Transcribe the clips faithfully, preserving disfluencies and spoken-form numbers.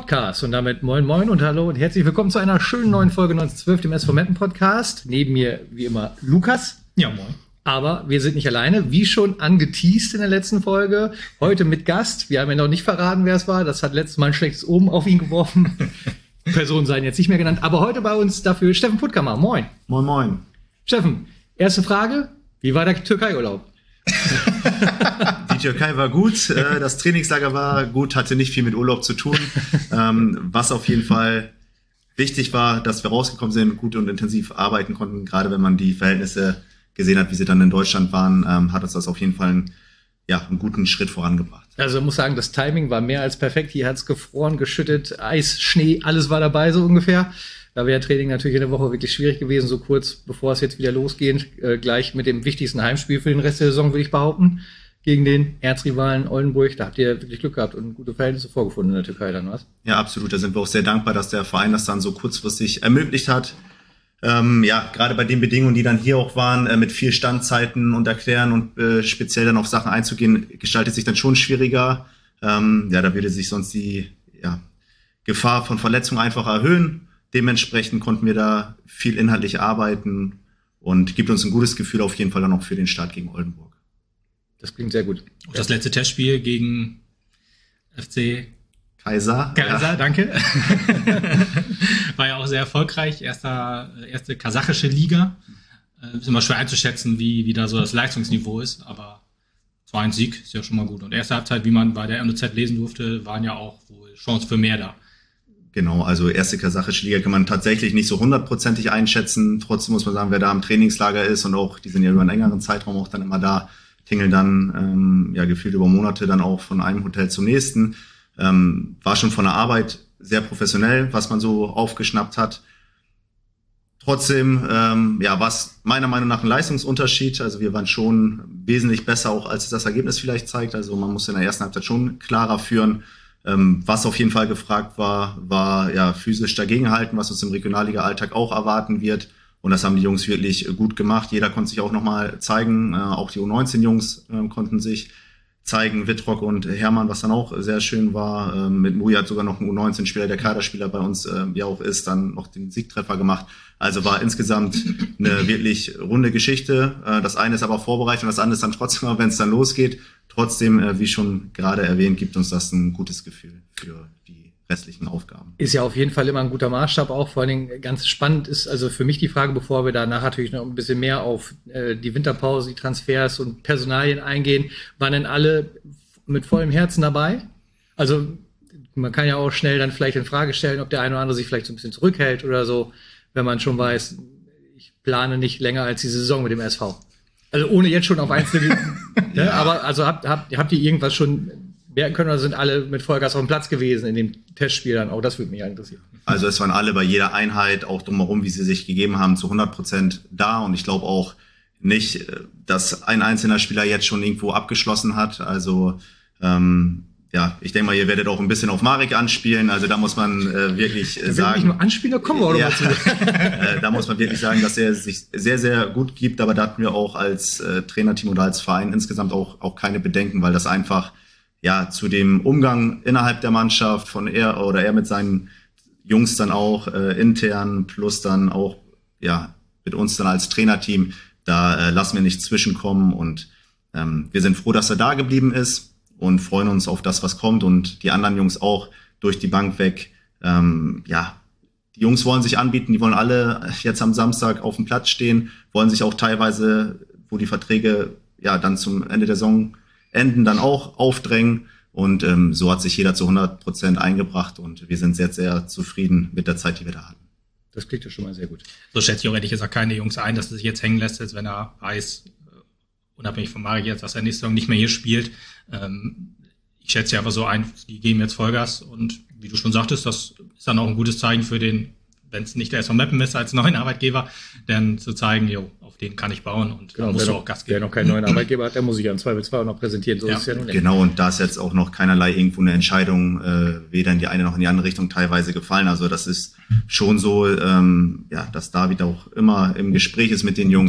Podcast und damit moin moin und hallo und herzlich willkommen zu einer schönen neuen Folge neunzehnhundertzwölf, dem S V Meppen Podcast. Neben mir wie immer Lukas. Ja, moin. Aber wir sind nicht alleine, wie schon angeteased in der letzten Folge. Heute mit Gast. Wir haben ja noch nicht verraten, wer es war. Das hat letztes Mal ein schlechtes Omen auf ihn geworfen. Personen seien jetzt nicht mehr genannt. Aber heute bei uns dafür Steffen Puttkammer. Moin. Moin, moin. Steffen, erste Frage. Wie war der Türkei-Urlaub? Die Türkei war gut, äh, das Trainingslager war gut, hatte nicht viel mit Urlaub zu tun. Ähm, was auf jeden Fall wichtig war, dass wir rausgekommen sind, gut und intensiv arbeiten konnten. Gerade wenn man die Verhältnisse gesehen hat, wie sie dann in Deutschland waren, ähm, hat uns das auf jeden Fall einen, ja, einen guten Schritt vorangebracht. Also ich muss sagen, das Timing war mehr als perfekt. Hier hat's gefroren, geschüttet, Eis, Schnee, alles war dabei so ungefähr. Da wäre Training natürlich in der Woche wirklich schwierig gewesen, so kurz bevor es jetzt wieder losgeht. Äh, gleich mit dem wichtigsten Heimspiel für den Rest der Saison, würde ich behaupten, gegen den Erzrivalen Oldenburg. Da habt ihr wirklich Glück gehabt und gute Verhältnisse vorgefunden in der Türkei dann, was? Ja, absolut. Da sind wir auch sehr dankbar, dass der Verein das dann so kurzfristig ermöglicht hat. Ähm, ja, gerade bei den Bedingungen, die dann hier auch waren, äh, mit viel Standzeiten und Erklären und äh, speziell dann auf Sachen einzugehen, gestaltet sich dann schon schwieriger. Ähm, ja, da würde sich sonst die ja, Gefahr von Verletzungen einfach erhöhen. Dementsprechend konnten wir da viel inhaltlich arbeiten und gibt uns ein gutes Gefühl auf jeden Fall dann auch für den Start gegen Oldenburg. Das klingt sehr gut. Und das letzte Testspiel gegen F C Kaiser. Kaiser, ja. Danke. War ja auch sehr erfolgreich. Erster, erste kasachische Liga. Äh, ist immer schwer einzuschätzen, wie, wie da so das Leistungsniveau ist, aber zwei eins Sieg ist ja schon mal gut. Und erste Halbzeit, wie man bei der M O Z lesen durfte, waren ja auch wohl Chancen für mehr da. Genau, also erste kasachische Liga kann man tatsächlich nicht so hundertprozentig einschätzen. Trotzdem muss man sagen, wer da im Trainingslager ist und auch, die sind ja über einen längeren Zeitraum auch dann immer da, tingeln dann ähm, ja gefühlt über Monate dann auch von einem Hotel zum nächsten. Ähm, war schon von der Arbeit sehr professionell, was man so aufgeschnappt hat. Trotzdem, ähm, ja, war es meiner Meinung nach ein Leistungsunterschied. Also wir waren schon wesentlich besser, auch als das Ergebnis vielleicht zeigt. Also man musste in der ersten Halbzeit schon klarer führen. Ähm, was auf jeden Fall gefragt war, war ja physisch dagegenhalten, was uns im Regionalliga-Alltag auch erwarten wird. Und das haben die Jungs wirklich gut gemacht. Jeder konnte sich auch nochmal zeigen. Äh, auch die U neunzehn Jungs äh, konnten sich zeigen. Wittrock und Hermann, was dann auch sehr schön war. Äh, mit Muri hat sogar noch ein U neunzehn Spieler, der Kaderspieler bei uns äh, ja auch ist, dann noch den Siegtreffer gemacht. Also war insgesamt eine wirklich runde Geschichte. Äh, das eine ist aber vorbereitet und das andere ist dann trotzdem, wenn es dann losgeht. Trotzdem, äh, wie schon gerade erwähnt, gibt uns das ein gutes Gefühl für die restlichen Aufgaben. Ist ja auf jeden Fall immer ein guter Maßstab auch. Vor allen Dingen ganz spannend ist also für mich die Frage, bevor wir danach natürlich noch ein bisschen mehr auf äh, die Winterpause, die Transfers und Personalien eingehen, waren denn alle mit vollem Herzen dabei? Also man kann ja auch schnell dann vielleicht in Frage stellen, ob der eine oder andere sich vielleicht so ein bisschen zurückhält oder so, wenn man schon weiß, ich plane nicht länger als die Saison mit dem S V. Also ohne jetzt schon auf einzelne, ja. ne, aber also habt, habt, habt ihr irgendwas schon merken können oder sind alle mit Vollgas auf dem Platz gewesen in dem Testspiel dann? Auch das würde mich ja interessieren. Also es waren alle bei jeder Einheit, auch drumherum, wie sie sich gegeben haben, zu hundert Prozent da. Und ich glaube auch nicht, dass ein einzelner Spieler jetzt schon irgendwo abgeschlossen hat. Also ähm, ja, ich denke mal, ihr werdet auch ein bisschen auf Marek anspielen. Also da muss man äh, wirklich äh, sagen... Wenn ich nur anspiele, kommen wir auch ja, noch mal zu. äh, da muss man wirklich sagen, dass er sich sehr, sehr gut gibt. Aber da hatten wir auch als äh, Trainerteam oder als Verein insgesamt auch, auch keine Bedenken, weil das einfach ja zu dem Umgang innerhalb der Mannschaft von er oder er mit seinen Jungs dann auch äh, intern plus dann auch ja mit uns dann als Trainerteam, da äh, lassen wir nicht zwischenkommen und ähm, wir sind froh, dass er da geblieben ist und freuen uns auf das, was kommt und die anderen Jungs auch durch die Bank weg. Ähm, ja, die Jungs wollen sich anbieten, die wollen alle jetzt am Samstag auf dem Platz stehen, wollen sich auch teilweise, wo die Verträge ja dann zum Ende der Saison enden, dann auch aufdrängen und ähm, so hat sich jeder zu hundert Prozent eingebracht und wir sind sehr, sehr zufrieden mit der Zeit, die wir da hatten. Das klingt ja schon mal sehr gut. So schätze ich auch ehrlich gesagt keine Jungs ein, dass er sich jetzt hängen lässt, als wenn er weiß, unabhängig von Marek jetzt, dass er nächste Saison nicht mehr hier spielt. Ähm, ich schätze ja aber so ein, die geben jetzt Vollgas und wie du schon sagtest, das ist dann auch ein gutes Zeichen für den, wenn es nicht der S V Meppen ist als neuen Arbeitgeber, dann zu zeigen, jo, auf den kann ich bauen und genau, da musst du auch Gas geben. Wer noch keinen neuen Arbeitgeber hat, der muss sich ja im Zweifelsfall auch noch präsentieren. So ja. ist es ja nun nicht. Genau, und da ist jetzt auch noch keinerlei irgendwo eine Entscheidung, äh, weder in die eine noch in die andere Richtung teilweise gefallen. Also das ist schon so, ähm, ja, dass David auch immer im Gespräch ist mit den Jungs.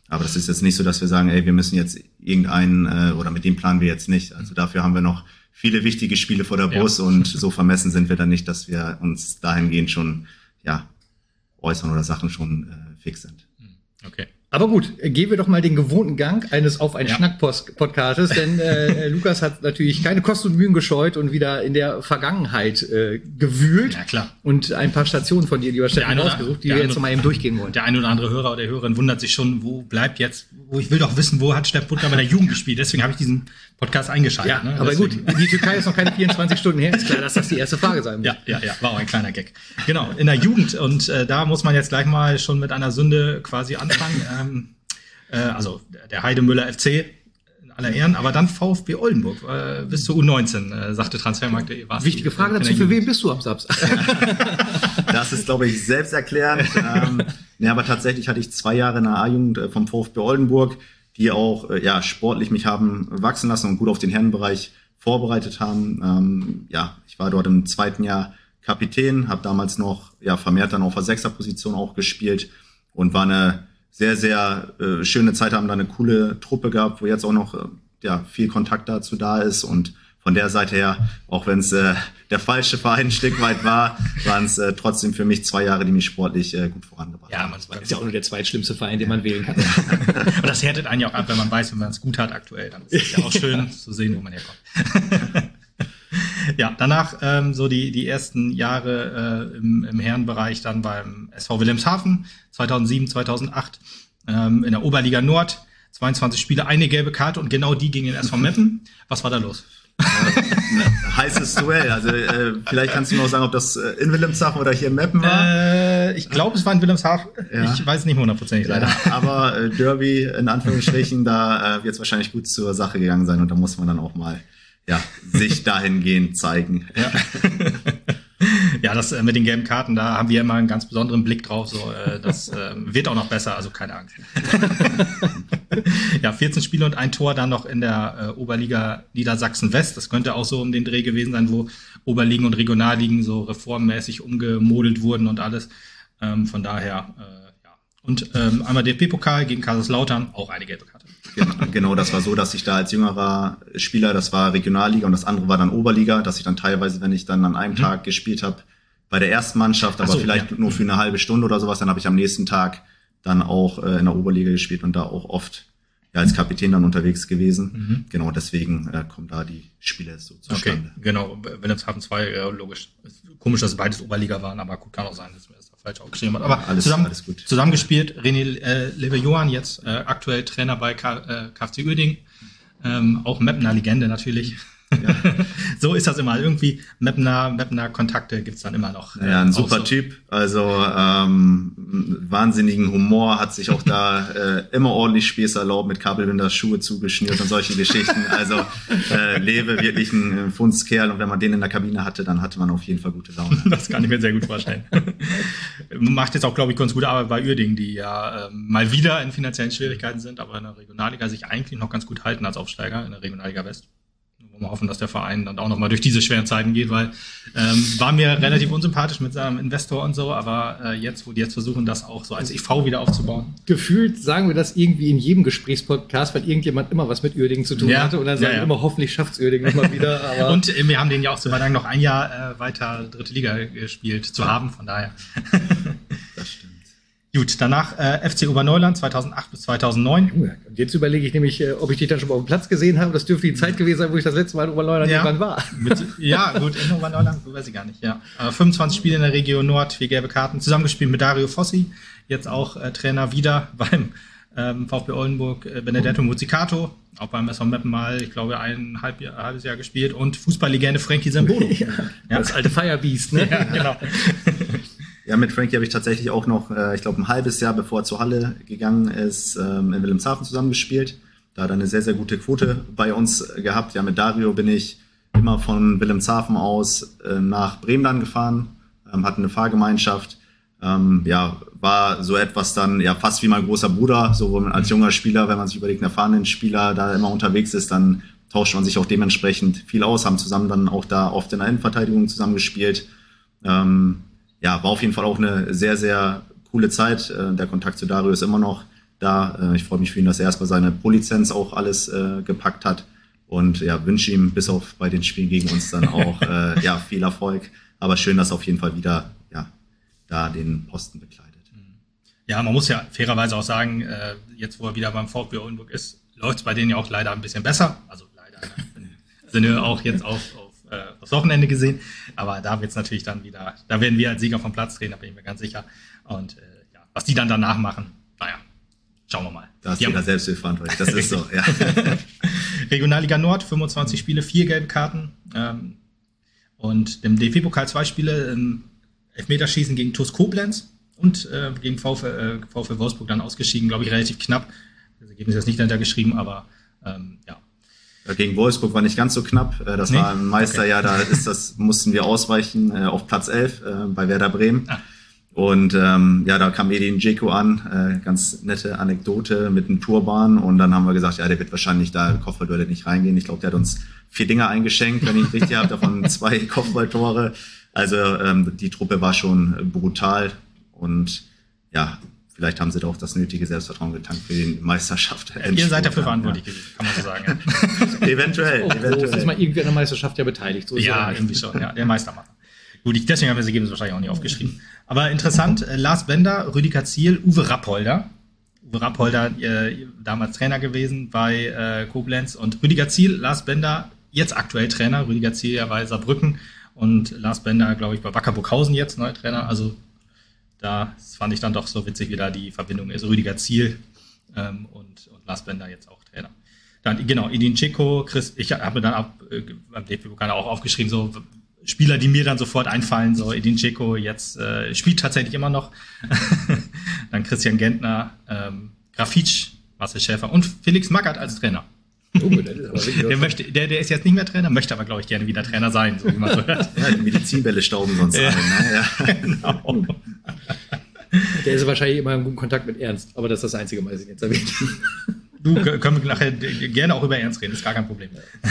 Aber das ist jetzt nicht so, dass wir sagen, ey, wir müssen jetzt irgendeinen äh, oder mit dem planen wir jetzt nicht. Also dafür haben wir noch viele wichtige Spiele vor der Brust ja. und so vermessen sind wir dann nicht, dass wir uns dahingehend schon ja äußern oder Sachen schon äh, fix sind. Okay. Aber gut, gehen wir doch mal den gewohnten Gang eines Auf ein ja. Schnack-Podcasts, denn äh, Lukas hat natürlich keine Kosten und Mühen gescheut und wieder in der Vergangenheit äh, gewühlt. Ja, klar. Und ein paar Stationen von dir, lieber Steffen, rausgesucht, die wir jetzt mal eben durchgehen wollen. Der ein oder andere Hörer oder Hörerin wundert sich schon, wo bleibt jetzt, wo ich will doch wissen, wo hat Steffen Puttner bei der Jugend gespielt. Deswegen habe ich diesen Podcast eingeschaltet. Ja, ne? aber Deswegen. gut, die Türkei ist noch keine vierundzwanzig Stunden her. Ist klar, dass das die erste Frage sein muss. Ja, ja, ja, war auch ein kleiner Gag. Genau, in der Jugend. Und äh, da muss man jetzt gleich mal schon mit einer Sünde quasi anfangen. ähm, Also der Heidemüller F C in aller Ehren, aber dann VfB Oldenburg äh, bis zur U neunzehn, äh, sagte Transfermarkt. Wichtige Frage dazu, für wen bist du am Samstag? Das ist, glaube ich, selbsterklärend. ähm, nee, aber tatsächlich hatte ich zwei Jahre in der A-Jugend äh, vom VfB Oldenburg, die auch äh, ja sportlich mich haben wachsen lassen und gut auf den Herrenbereich vorbereitet haben. Ähm, ja, ich war dort im zweiten Jahr Kapitän, habe damals noch ja vermehrt dann auf der Sechserposition auch gespielt und war eine sehr, sehr äh, schöne Zeit, haben da eine coole Truppe gehabt, wo jetzt auch noch äh, ja viel Kontakt dazu da ist und von der Seite her, auch wenn es äh, der falsche Verein ein Stück weit war, waren es äh, trotzdem für mich zwei Jahre, die mich sportlich äh, gut vorangebracht haben. Ja, man ist ja auch nur der zweitschlimmste Verein, den man wählen kann. Und das härtet einen ja auch ab, wenn man weiß, wenn man es gut hat aktuell, dann ist es ja auch schön zu sehen, wo man herkommt. Ja, danach ähm, so die die ersten Jahre äh, im, im Herrenbereich dann beim S V Wilhelmshaven, zweitausendsieben, zweitausendacht ähm, in der Oberliga Nord, zweiundzwanzig Spiele, eine gelbe Karte und genau die gegen den S V Meppen. Was war da los? Äh, heißes Duell, also äh, vielleicht kannst du noch sagen, ob das äh, in Wilhelmshaven oder hier in Meppen war? Äh, ich glaube, es war in Wilhelmshaven. Ja. Ich weiß nicht hundertprozentig leider. Ja, aber äh, Derby in Anführungsstrichen, da äh, wird es wahrscheinlich gut zur Sache gegangen sein und da muss man dann auch mal ja, sich dahingehend zeigen. Ja, ja das äh, mit den gelben Karten, da haben wir immer einen ganz besonderen Blick drauf. So, äh, das äh, wird auch noch besser, also keine Angst. Ja, vierzehn Spiele und ein Tor dann noch in der äh, Oberliga Niedersachsen West. Das könnte auch so um den Dreh gewesen sein, wo Oberligen und Regionalligen so reformmäßig umgemodelt wurden und alles. Ähm, von daher, äh, ja. Und ähm, einmal D F B-Pokal gegen Kaiserslautern, auch eine gelbe Karte. Genau, das war so, dass ich da als jüngerer Spieler, das war Regionalliga und das andere war dann Oberliga, dass ich dann teilweise, wenn ich dann an einem mhm. Tag gespielt habe, bei der ersten Mannschaft, aber so, vielleicht ja. nur für eine halbe Stunde oder sowas, dann habe ich am nächsten Tag dann auch äh, in der Oberliga gespielt und da auch oft ja, als Kapitän dann unterwegs gewesen. Mhm. Genau, deswegen äh, kommen da die Spiele so zustande. Okay, genau, Wilhelmshaven zwei, äh, logisch. Komisch, dass beides Oberliga waren, aber gut, kann auch sein, dass mir das da falsch aufgeschrieben hat. Aber alles, zusammen, alles gut. Zusammengespielt, René äh, Lewe-Johann, jetzt äh, aktuell Trainer bei K- äh, KfC Uerdingen, ähm, auch Meppener Legende natürlich. Ja. So ist das immer. Irgendwie Meppener, Meppener Kontakte gibt's dann immer noch. Ja, ein super so. Typ. Also ähm, wahnsinnigen Humor, hat sich auch da äh, immer ordentlich Späße erlaubt, mit Kabelbinder Schuhe zugeschnürt und solche Geschichten. Also äh, Lewe wirklich ein Fundskerl und wenn man den in der Kabine hatte, dann hatte man auf jeden Fall gute Laune. Das kann ich mir sehr gut vorstellen. Macht jetzt auch, glaube ich, ganz gute Arbeit bei Uerdingen, die ja äh, mal wieder in finanziellen Schwierigkeiten sind, aber in der Regionalliga sich eigentlich noch ganz gut halten als Aufsteiger in der Regionalliga West. Wir hoffen, dass der Verein dann auch noch mal durch diese schweren Zeiten geht, weil ähm, war mir relativ unsympathisch mit seinem Investor und so, aber äh, jetzt, wo die jetzt versuchen, das auch so als E V wieder aufzubauen. Gefühlt sagen wir das irgendwie in jedem Gesprächspodcast, weil irgendjemand immer was mit Uerdingen zu tun ja, hatte und dann sagen ja, ja. immer, hoffentlich schafft's Uerdingen nochmal wieder. Aber und äh, wir haben den ja auch zu verdanken, noch ein Jahr äh, weiter dritte Liga gespielt zu ja. haben, von daher. Das stimmt. Gut, danach äh, F C Oberneuland zweitausendacht bis zweitausendneun. Und jetzt überlege ich nämlich, äh, ob ich dich dann schon mal auf dem Platz gesehen habe. Das dürfte die Zeit gewesen sein, wo ich das letzte Mal in Oberneuland ja. irgendwann war. Mit, ja, gut, in Oberneuland, weiß ich gar nicht. Ja, äh, fünfundzwanzig Spiele in der Region Nord, vier gelbe Karten, zusammengespielt mit Dario Fossi, jetzt auch äh, Trainer wieder beim ähm, VfB Oldenburg, äh, Benedetto Muzzicato, auch beim S V Meppen mal, ich glaube, ein halb Jahr, halbes Jahr gespielt und Fußballlegende Frankie Sambolo. Ja, ja. Das alte Firebeast, ne? Ja, genau. Ja, mit Frankie habe ich tatsächlich auch noch, äh, ich glaube, ein halbes Jahr, bevor er zur Halle gegangen ist, ähm, in Wilhelmshaven zusammengespielt. Da hat er eine sehr, sehr gute Quote bei uns gehabt. Ja, mit Dario bin ich immer von Wilhelmshaven aus äh, nach Bremen dann gefahren, ähm, hatten eine Fahrgemeinschaft. Ähm, ja, war so etwas dann ja fast wie mein großer Bruder, so wo man als junger Spieler, wenn man sich überlegt, einen erfahrenen Spieler da immer unterwegs ist, dann tauscht man sich auch dementsprechend viel aus, haben zusammen dann auch da oft in der Innenverteidigung zusammengespielt. Ähm, Ja, war auf jeden Fall auch eine sehr, sehr coole Zeit. Der Kontakt zu Dario ist immer noch da. Äh, ich freue mich für ihn, dass er erstmal seine Pro-Lizenz auch alles äh, gepackt hat. Und ja, wünsche ihm bis auf bei den Spielen gegen uns dann auch äh, ja, viel Erfolg. Aber schön, dass er auf jeden Fall wieder ja, da den Posten bekleidet. Ja, man muss ja fairerweise auch sagen, äh, jetzt wo er wieder beim VfB Oldenburg ist, läuft es bei denen ja auch leider ein bisschen besser. Also leider im Sinne auch jetzt auf, auf äh, aufs Wochenende gesehen. Aber da wird es natürlich dann wieder, da werden wir als Sieger vom Platz drehen, da bin ich mir ganz sicher. Und äh, ja, was die dann danach machen, naja, schauen wir mal. Da ist jeder selbst verantwortlich, das ist so, ja. Regionalliga Nord, fünfundzwanzig Spiele, vier gelbe Karten. Ähm, und im D F B-Pokal zwei Spiele, im Elfmeterschießen gegen TuS Koblenz und äh, gegen VfL, äh, VfL Wolfsburg dann ausgeschieden, glaube ich, relativ knapp. Das Ergebnis ist nicht dahinter geschrieben, aber ähm, ja. Gegen Wolfsburg war nicht ganz so knapp. Das nee? war ein Meisterjahr, okay. Da ist das, mussten wir ausweichen äh, auf Platz elf äh, bei Werder Bremen. Ah. Und ähm, ja, da kam Edin Dzeko an, äh, ganz nette Anekdote mit einem Turban. Und dann haben wir gesagt, ja, der wird wahrscheinlich da Kopfballduelle nicht reingehen. Ich glaube, der hat uns vier Dinger eingeschenkt, wenn ich richtig habe, davon zwei Kopfballtore. Also ähm, die Truppe war schon brutal. Und ja, vielleicht haben sie da auch das nötige Selbstvertrauen getankt für die Meisterschaft. Ja, ihr seid dafür verantwortlich gewesen, ja. Kann man so sagen. Ja. eventuell. Oh, eventuell. Ist mal irgendwie an der Meisterschaft ja beteiligt. So ja, irgendwie schon. Ja, der Meistermacher. Gut, ich, deswegen haben wir das Ergebnis wahrscheinlich auch nicht aufgeschrieben. Aber interessant, äh, Lars Bender, Rüdiger Ziel, Uwe Rappolder. Uwe Rappolder, äh, damals Trainer gewesen bei äh, Koblenz. Und Rüdiger Ziel, Lars Bender, jetzt aktuell Trainer. Rüdiger Ziel ja bei Saarbrücken. Und Lars Bender, glaube ich, bei Wacker Burghausen jetzt, neuer Trainer. Also da fand ich dann doch so witzig, wie da die Verbindung ist. Rüdiger Ziel ähm, und, und Lars Bender jetzt auch Trainer. Dann, genau, Edin Dzeko, Chris, ich habe mir dann auch, äh, beim D F B-Pokal auch aufgeschrieben, so Spieler, die mir dann sofort einfallen, so Edin Dzeko jetzt äh, spielt tatsächlich immer noch. Dann Christian Gentner, ähm, Grafitsch, Marcel Schäfer und Felix Magath als Trainer. Oh, der, möchte, der, der ist jetzt nicht mehr Trainer, möchte aber, glaube ich, gerne wieder Trainer sein, so wie man so hört. Ja, die Medizinbälle stauben sonst ja. alle. Ne? Ja. Genau. Der ist wahrscheinlich immer in gutem Kontakt mit Ernst, aber das ist das einzige Mal, dass ich ihn jetzt erwähnt. Du, können wir nachher gerne auch über Ernst reden, ist gar kein Problem.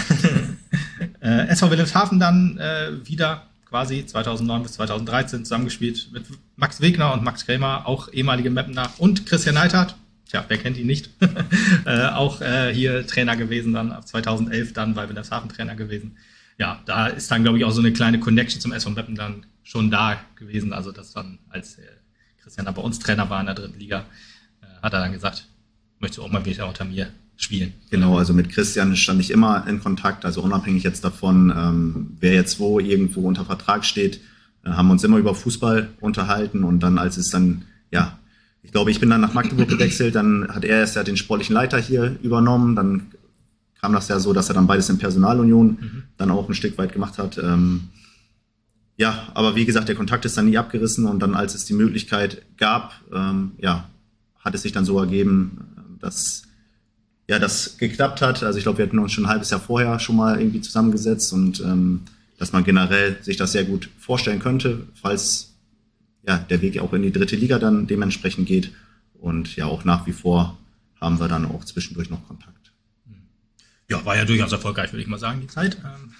äh, S V Wilhelmshaven dann äh, wieder quasi zweitausendneun bis zweitausenddreizehn zusammengespielt mit Max Wegner und Max Krämer, auch ehemalige Mappener, und Christian Neidhardt. Tja, wer kennt ihn nicht? äh, auch äh, hier Trainer gewesen, dann ab zweitausendelf dann bei Wilhelmshaven Trainer gewesen. Ja, da ist dann, glaube ich, auch so eine kleine Connection zum S V Meppen dann schon da gewesen. Also das dann, als äh, Christian da bei uns Trainer war in der dritten Liga, äh, hat er dann gesagt, möchtest du auch mal wieder unter mir spielen? Genau, also mit Christian stand ich immer in Kontakt, also unabhängig jetzt davon, ähm, wer jetzt wo irgendwo unter Vertrag steht, äh, haben wir uns immer über Fußball unterhalten. Und dann, als es dann, ja, ich glaube, ich bin dann nach Magdeburg gewechselt, dann hat er erst ja den sportlichen Leiter hier übernommen, dann kam das ja so, dass er dann beides in Personalunion mhm. dann auch ein Stück weit gemacht hat. Ähm, ja, aber wie gesagt, der Kontakt ist dann nie abgerissen, und dann, als es die Möglichkeit gab, ähm, ja, hat es sich dann so ergeben, dass ja, das geklappt hat. Also ich glaube, wir hatten uns schon ein halbes Jahr vorher schon mal irgendwie zusammengesetzt, und ähm, dass man generell sich das sehr gut vorstellen könnte, falls ja, der Weg auch in die dritte Liga dann dementsprechend geht. Und ja, auch nach wie vor haben wir dann auch zwischendurch noch Kontakt. Ja, war ja durchaus erfolgreich, würde ich mal sagen, die Zeit.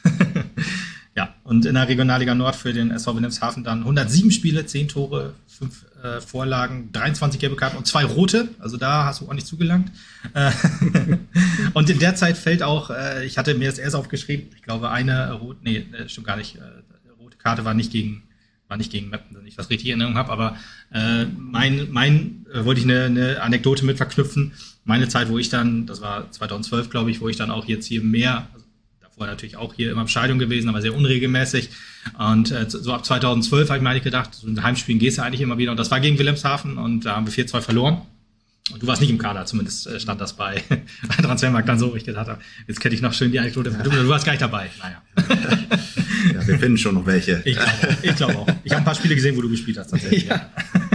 Ja, und in der Regionalliga Nord für den S V Wilhelmshaven dann hundertsieben Spiele, zehn Tore, fünf äh, Vorlagen, dreiundzwanzig gelbe Karten und zwei rote. Also da hast du ordentlich zugelangt. Und in der Zeit fällt auch, äh, ich hatte mir das erst aufgeschrieben, ich glaube eine rote, nee, stimmt gar nicht, äh, rote Karte war nicht gegen war nicht gegen Meppen, wenn ich das richtig in Erinnerung habe, aber äh, mein, mein äh, wollte ich eine, eine Anekdote mit verknüpfen. Meine Zeit, wo ich dann, das war zweitausendzwölf, glaube ich, wo ich dann auch jetzt hier mehr, also davor natürlich auch hier immer im Stadion gewesen, aber sehr unregelmäßig. Und äh, so ab zweitausendzwölf habe ich mir eigentlich gedacht, so in Heimspielen gehst du eigentlich immer wieder. Und das war gegen Wilhelmshaven, und da haben wir vier zwei verloren. Und du warst nicht im Kader, zumindest stand das bei, bei Transfermarkt dann so, wo ich gedacht habe, jetzt kenne ich noch schön die Anekdote. Ja. Du, du warst gar nicht dabei. Naja. Ja, wir finden schon noch welche. Ich glaube ich glaub auch. Ich habe ein paar Spiele gesehen, wo du gespielt hast, tatsächlich. Ja,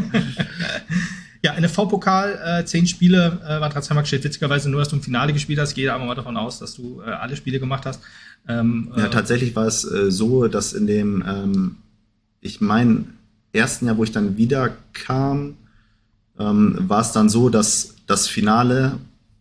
ja, in der V-Pokal, äh, zehn Spiele äh, war Transfermarkt, steht witzigerweise nur, dass du im Finale gespielt hast. Ich gehe aber mal davon aus, dass du äh, alle Spiele gemacht hast. Ähm, ja, äh, tatsächlich war es äh, so, dass in dem, ähm, ich meine, ersten Jahr, wo ich dann wieder kam, ähm, war es dann so, dass das Finale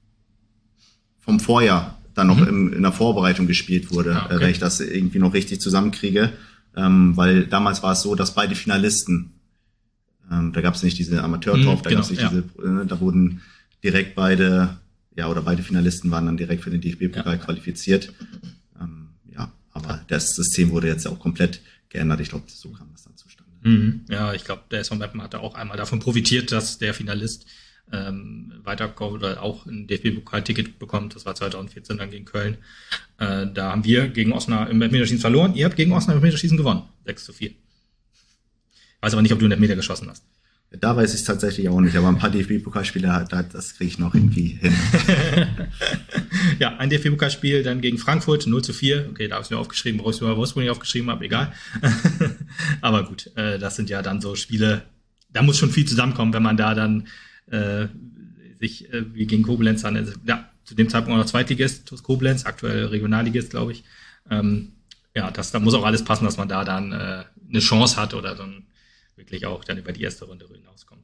vom Vorjahr dann noch mhm. in, in der Vorbereitung gespielt wurde, ah, okay. äh, wenn ich das irgendwie noch richtig zusammenkriege. Ähm, weil damals war es so, dass beide Finalisten, ähm, da gab es nicht diese Amateurtopf, mhm, da genau, gab es nicht ja. diese, äh, da wurden direkt beide, ja, oder beide Finalisten waren dann direkt für den D F B-Pokal ja. qualifiziert. Ähm, ja, aber das System wurde jetzt auch komplett geändert. Ich glaube, so kam das dann zustande. Mhm. Ja, ich glaube, der S V Meppen hatte auch einmal davon profitiert, dass der Finalist ähm, weiterkommt oder auch ein D F B-Pokal-Ticket bekommt. Das war zwanzig vierzehn dann gegen Köln. Äh, da haben wir gegen Osnabrück im Elfmeterschießen verloren. Ihr habt gegen Osnabrück im Elfmeterschießen gewonnen. sechs zu vier. Weiß aber nicht, ob du einen Elfmeter geschossen hast. Da weiß ich es tatsächlich auch nicht, aber ein paar D F B-Pokalspiele, das kriege ich noch irgendwie hin. Ja, ein D F B-Pokalspiel, dann gegen Frankfurt, null zu vier. Okay, da habe ich mir aufgeschrieben, warum ich mir Wolfsburg nicht aufgeschrieben habe, egal. Aber gut, äh, das sind ja dann so Spiele, da muss schon viel zusammenkommen, wenn man da dann äh, sich äh, wie gegen Koblenz dann, also, ja, zu dem Zeitpunkt auch noch Zweitligist, TuS Koblenz, aktuell Regionalligist, glaube ich. Ähm, ja, das, da muss auch alles passen, dass man da dann äh, eine Chance hat oder dann wirklich auch dann über die erste Runde hinauskommt.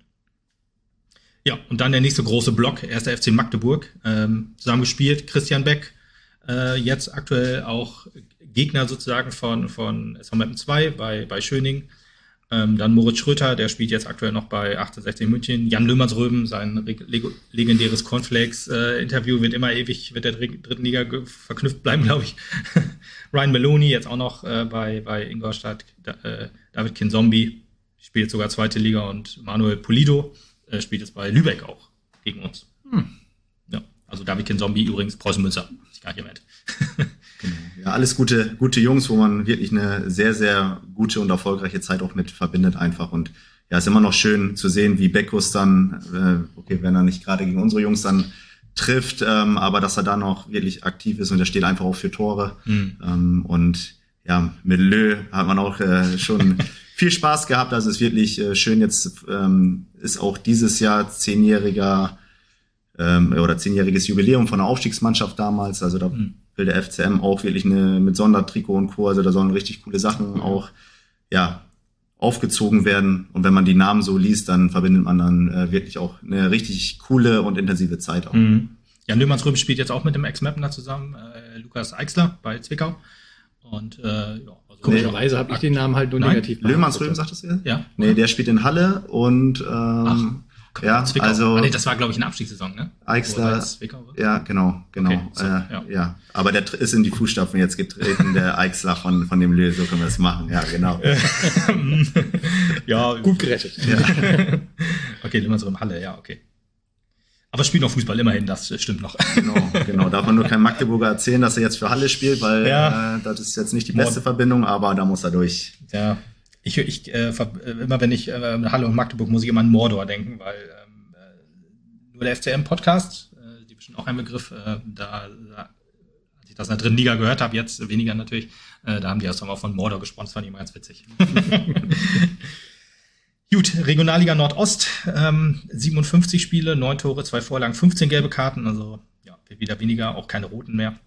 Ja, und dann der nächste große Block, erster F C Magdeburg, ähm, zusammen gespielt, Christian Beck, äh, jetzt aktuell auch Gegner sozusagen von, von S V Meppen zwei bei, bei Schöning. Ähm, dann Moritz Schröter, der spielt jetzt aktuell noch bei achtzehnhundertsechzig München. Jan Löhmannsröben, sein leg- legendäres Cornflakes-Interview äh, wird immer ewig mit der dritten Liga ge- verknüpft bleiben, glaube ich. Ryan Meloni, jetzt auch noch äh, bei, bei Ingolstadt, da, äh, David Kinzombie, spielt sogar zweite Liga, und Manuel Pulido äh, spielt jetzt bei Lübeck auch gegen uns. Hm. Ja, also David Kinzombie übrigens Preußen Münster, hab ich gar nicht erwähnt. Genau. Ja, alles gute, gute Jungs, wo man wirklich eine sehr, sehr gute und erfolgreiche Zeit auch mit verbindet einfach. Und ja, ist immer noch schön zu sehen, wie Beckus dann, äh, okay, wenn er nicht gerade gegen unsere Jungs dann trifft, ähm, aber dass er da noch wirklich aktiv ist und er steht einfach auch für Tore. Mhm. Ähm, und ja, mit Lö hat man auch äh, schon viel Spaß gehabt. Also es ist wirklich äh, schön. Jetzt ähm, ist auch dieses Jahr zehnjähriger ähm, oder zehnjähriges Jubiläum von der Aufstiegsmannschaft damals. Also da mhm. will der F C M auch wirklich eine mit Sondertrikot und Co. Also da sollen richtig coole Sachen mhm. auch ja aufgezogen werden. Und wenn man die Namen so liest, dann verbindet man dann äh, wirklich auch eine richtig coole und intensive Zeit auch. Mhm. Jan Löhmannsröben spielt jetzt auch mit dem Ex-Mapner zusammen, äh, Lukas Eichsler bei Zwickau. Und äh, ja, also komischerweise habe ich den Namen halt nur Nein, negativ. Löhmannsröben, sagtest du? Ja. Nee, der spielt in Halle und ähm, Ach, ja, Zwickau. also ah, nee, das war, glaube ich, eine Abstiegssaison, ne? Eichsler, ja, genau, genau. Okay, so, äh, ja. ja, aber der ist in die Fußstapfen jetzt getreten, der Eichsler von von dem Lö, so können wir es machen. Ja, genau. Ja, gut gerettet. Ja. Okay, Löhmannsröben Halle, ja, okay. Aber spielt noch Fußball, immerhin, das stimmt noch. Genau, genau. Darf man nur kein Magdeburger erzählen, dass er jetzt für Halle spielt, weil ja. äh, das ist jetzt nicht die beste Mord. Verbindung, aber da muss er durch. Ja, ich, ich äh, immer wenn ich äh, Halle und Magdeburg, muss ich immer an Mordor denken, weil ähm, nur der F C M-Podcast, äh, die bestimmt auch ein Begriff, äh, da, da, als ich das in der dritten Liga gehört habe, jetzt weniger natürlich, äh, da haben die erst einmal von Mordor gesprochen, das fand ich immer ganz witzig. Gut, Regionalliga Nordost, ähm, siebenundfünfzig Spiele, neun Tore, zwei Vorlagen, fünfzehn gelbe Karten, also ja, wieder weniger, auch keine roten mehr.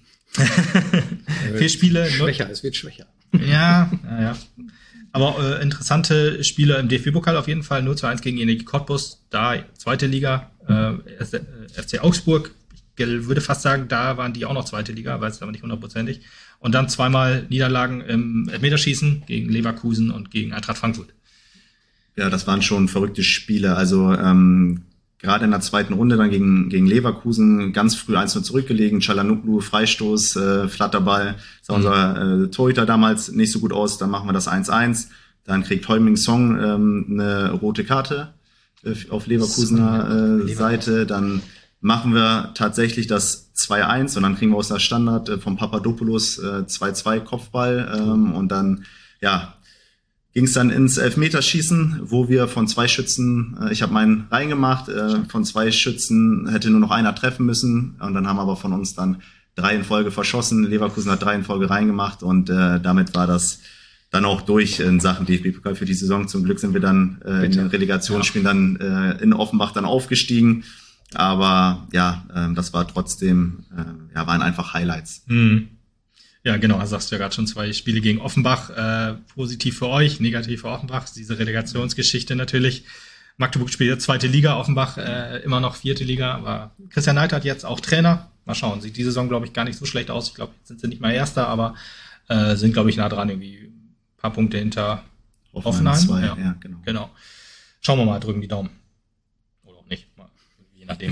Vier Spiele. Schwächer, es wird schwächer. Ja, naja. Aber äh, interessante Spiele im D F B-Pokal auf jeden Fall, null zu eins gegen Energie Cottbus, da zweite Liga, äh, F C Augsburg, ich würde fast sagen, da waren die auch noch zweite Liga, weiß es aber nicht hundertprozentig. Und dann zweimal Niederlagen im Elfmeterschießen gegen Leverkusen und gegen Eintracht Frankfurt. Ja, das waren schon verrückte Spiele. Also ähm, gerade in der zweiten Runde dann gegen gegen Leverkusen ganz früh eins null zurückgelegen. Çalhanoğlu, Freistoß, äh, Flatterball. Sah mhm. unser äh, Torhüter damals nicht so gut aus. Dann machen wir das eins eins. Dann kriegt Heung-min Song ähm, eine rote Karte äh, auf Leverkusener äh, Seite. Dann machen wir tatsächlich das zwei eins und dann kriegen wir aus der Standard äh, vom Papadopoulos äh, zwei zwei Kopfball. Ähm, und dann, ja, ging es dann ins Elfmeterschießen, wo wir von zwei Schützen, äh, ich habe meinen reingemacht, äh, von zwei Schützen hätte nur noch einer treffen müssen und dann haben aber von uns dann drei in Folge verschossen. Leverkusen hat drei in Folge reingemacht und äh, damit war das dann auch durch in Sachen D F B-Pokal für die Saison. Zum Glück sind wir dann äh, in den Relegationsspielen ja. dann äh, in Offenbach dann aufgestiegen, aber ja, äh, das war trotzdem, äh, ja, waren einfach Highlights. Mhm. Ja, genau, da sagst du ja gerade schon, zwei Spiele gegen Offenbach, äh, positiv für euch, negativ für Offenbach, diese Relegationsgeschichte natürlich. Magdeburg spielt jetzt zweite Liga, Offenbach äh, immer noch vierte Liga, aber Christian Neidhardt jetzt auch Trainer. Mal schauen, sieht die Saison, glaube ich, gar nicht so schlecht aus. Ich glaube, jetzt sind sie nicht mal Erster, aber äh, sind, glaube ich, nah dran, irgendwie ein paar Punkte hinter Offenheim. Zwei, ja. ja, genau. genau. Schauen wir mal, drücken die Daumen. Oder auch nicht, mal, je je nachdem.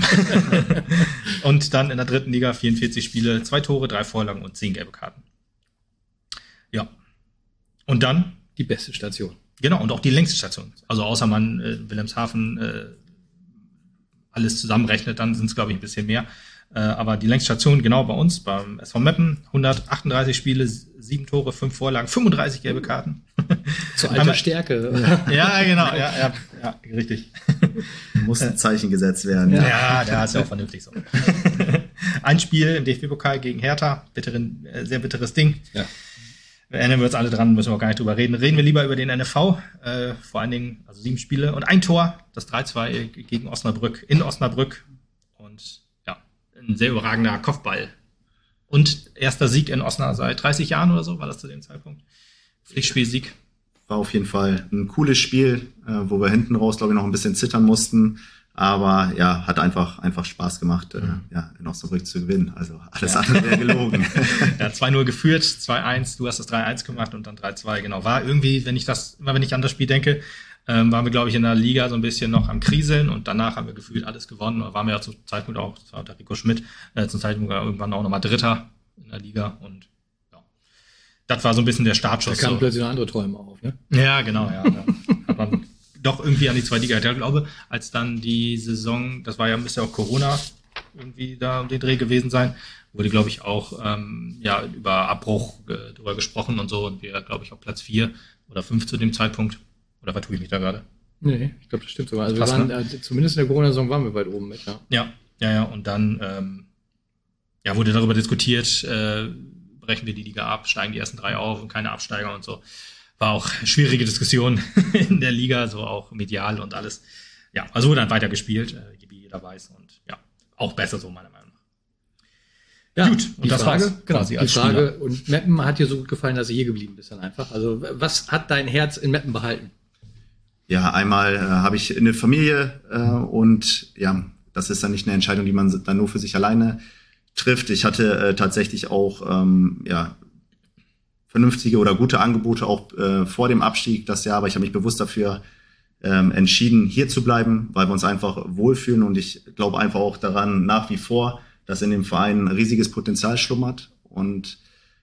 Und dann in der dritten Liga vierundvierzig Spiele, zwei Tore, drei Vorlagen und zehn gelbe Karten. Ja. Und dann? Die beste Station. Genau, und auch die längste Station. Also außer man äh, Wilhelmshaven äh, alles zusammenrechnet, dann sind es, glaube ich, ein bisschen mehr. Äh, aber die längste Station, genau bei uns, beim S V Meppen, hundertachtunddreißig Spiele, sieben Tore, fünf Vorlagen, fünfunddreißig gelbe Karten. Zur alter Stärke. Ja, genau, ja, ja, ja, richtig. Muss ein Zeichen gesetzt werden. Ja, ja, der ist ja auch vernünftig so. Ein Spiel im D F B-Pokal gegen Hertha, bitteren, äh, sehr bitteres Ding. Ja. Erinnern wir uns alle dran, müssen wir auch gar nicht drüber reden. Reden wir lieber über den N F V, äh, vor allen Dingen, also sieben Spiele und ein Tor, das drei zwei gegen Osnabrück, in Osnabrück. Und ja, ein sehr überragender Kopfball. Und erster Sieg in Osnabrück seit dreißig Jahren oder so, war das zu dem Zeitpunkt. Pflichtspielsieg. War auf jeden Fall ein cooles Spiel, äh, wo wir hinten raus, glaube ich, noch ein bisschen zittern mussten. Aber ja, hat einfach einfach Spaß gemacht, äh, mhm. ja, in Osnabrück zu gewinnen. Also alles ja. andere wäre gelogen. Ja, zwei null geführt, zwei eins, du hast das drei eins gemacht und dann drei zwei, genau. War irgendwie, wenn ich das, immer wenn ich an das Spiel denke, ähm, waren wir, glaube ich, in der Liga so ein bisschen noch am Kriseln und danach haben wir gefühlt alles gewonnen. Da waren wir ja zum Zeitpunkt auch, das war der Rico Schmidt, äh, zum Zeitpunkt irgendwann auch nochmal Dritter in der Liga und ja, das war so ein bisschen der Startschuss. Da kamen so. plötzlich noch andere Träume auf, ne? Ja, genau, ja. ja. Hat man doch irgendwie an die zweite Liga. Ich glaube, als dann die Saison, das war ja, müsste ja auch Corona irgendwie da um den Dreh gewesen sein, wurde, glaube ich, auch ähm, ja über Abbruch äh, drüber gesprochen und so und wir, glaube ich, auf Platz vier oder fünf zu dem Zeitpunkt. Oder vertue ich mich da gerade? Nee, ich glaube, das stimmt sogar. Also Krass, wir waren, ne? äh, zumindest in der Corona-Saison waren wir weit oben mit, ja. Ja, ja, ja. Und dann ähm, ja, wurde darüber diskutiert, äh, brechen wir die Liga ab, steigen die ersten drei auf und keine Absteiger und so. War auch schwierige Diskussion in der Liga, so auch medial und alles. Ja, also wurde dann weiter gespielt, äh, wie jeder weiß. Und ja, auch besser so, meiner Meinung nach. Ja, gut. Und die das Frage, war's genau, quasi die als Frage. Spieler. Und Meppen hat dir so gut gefallen, dass du hier geblieben bist dann einfach. Also was hat dein Herz in Meppen behalten? Ja, einmal äh, habe ich eine Familie äh, und ja, das ist dann nicht eine Entscheidung, die man dann nur für sich alleine trifft. Ich hatte äh, tatsächlich auch ähm, ja vernünftige oder gute Angebote auch äh, vor dem Abstieg das Jahr, aber ich habe mich bewusst dafür ähm, entschieden, hier zu bleiben, weil wir uns einfach wohlfühlen und ich glaube einfach auch daran nach wie vor, dass in dem Verein ein riesiges Potenzial schlummert und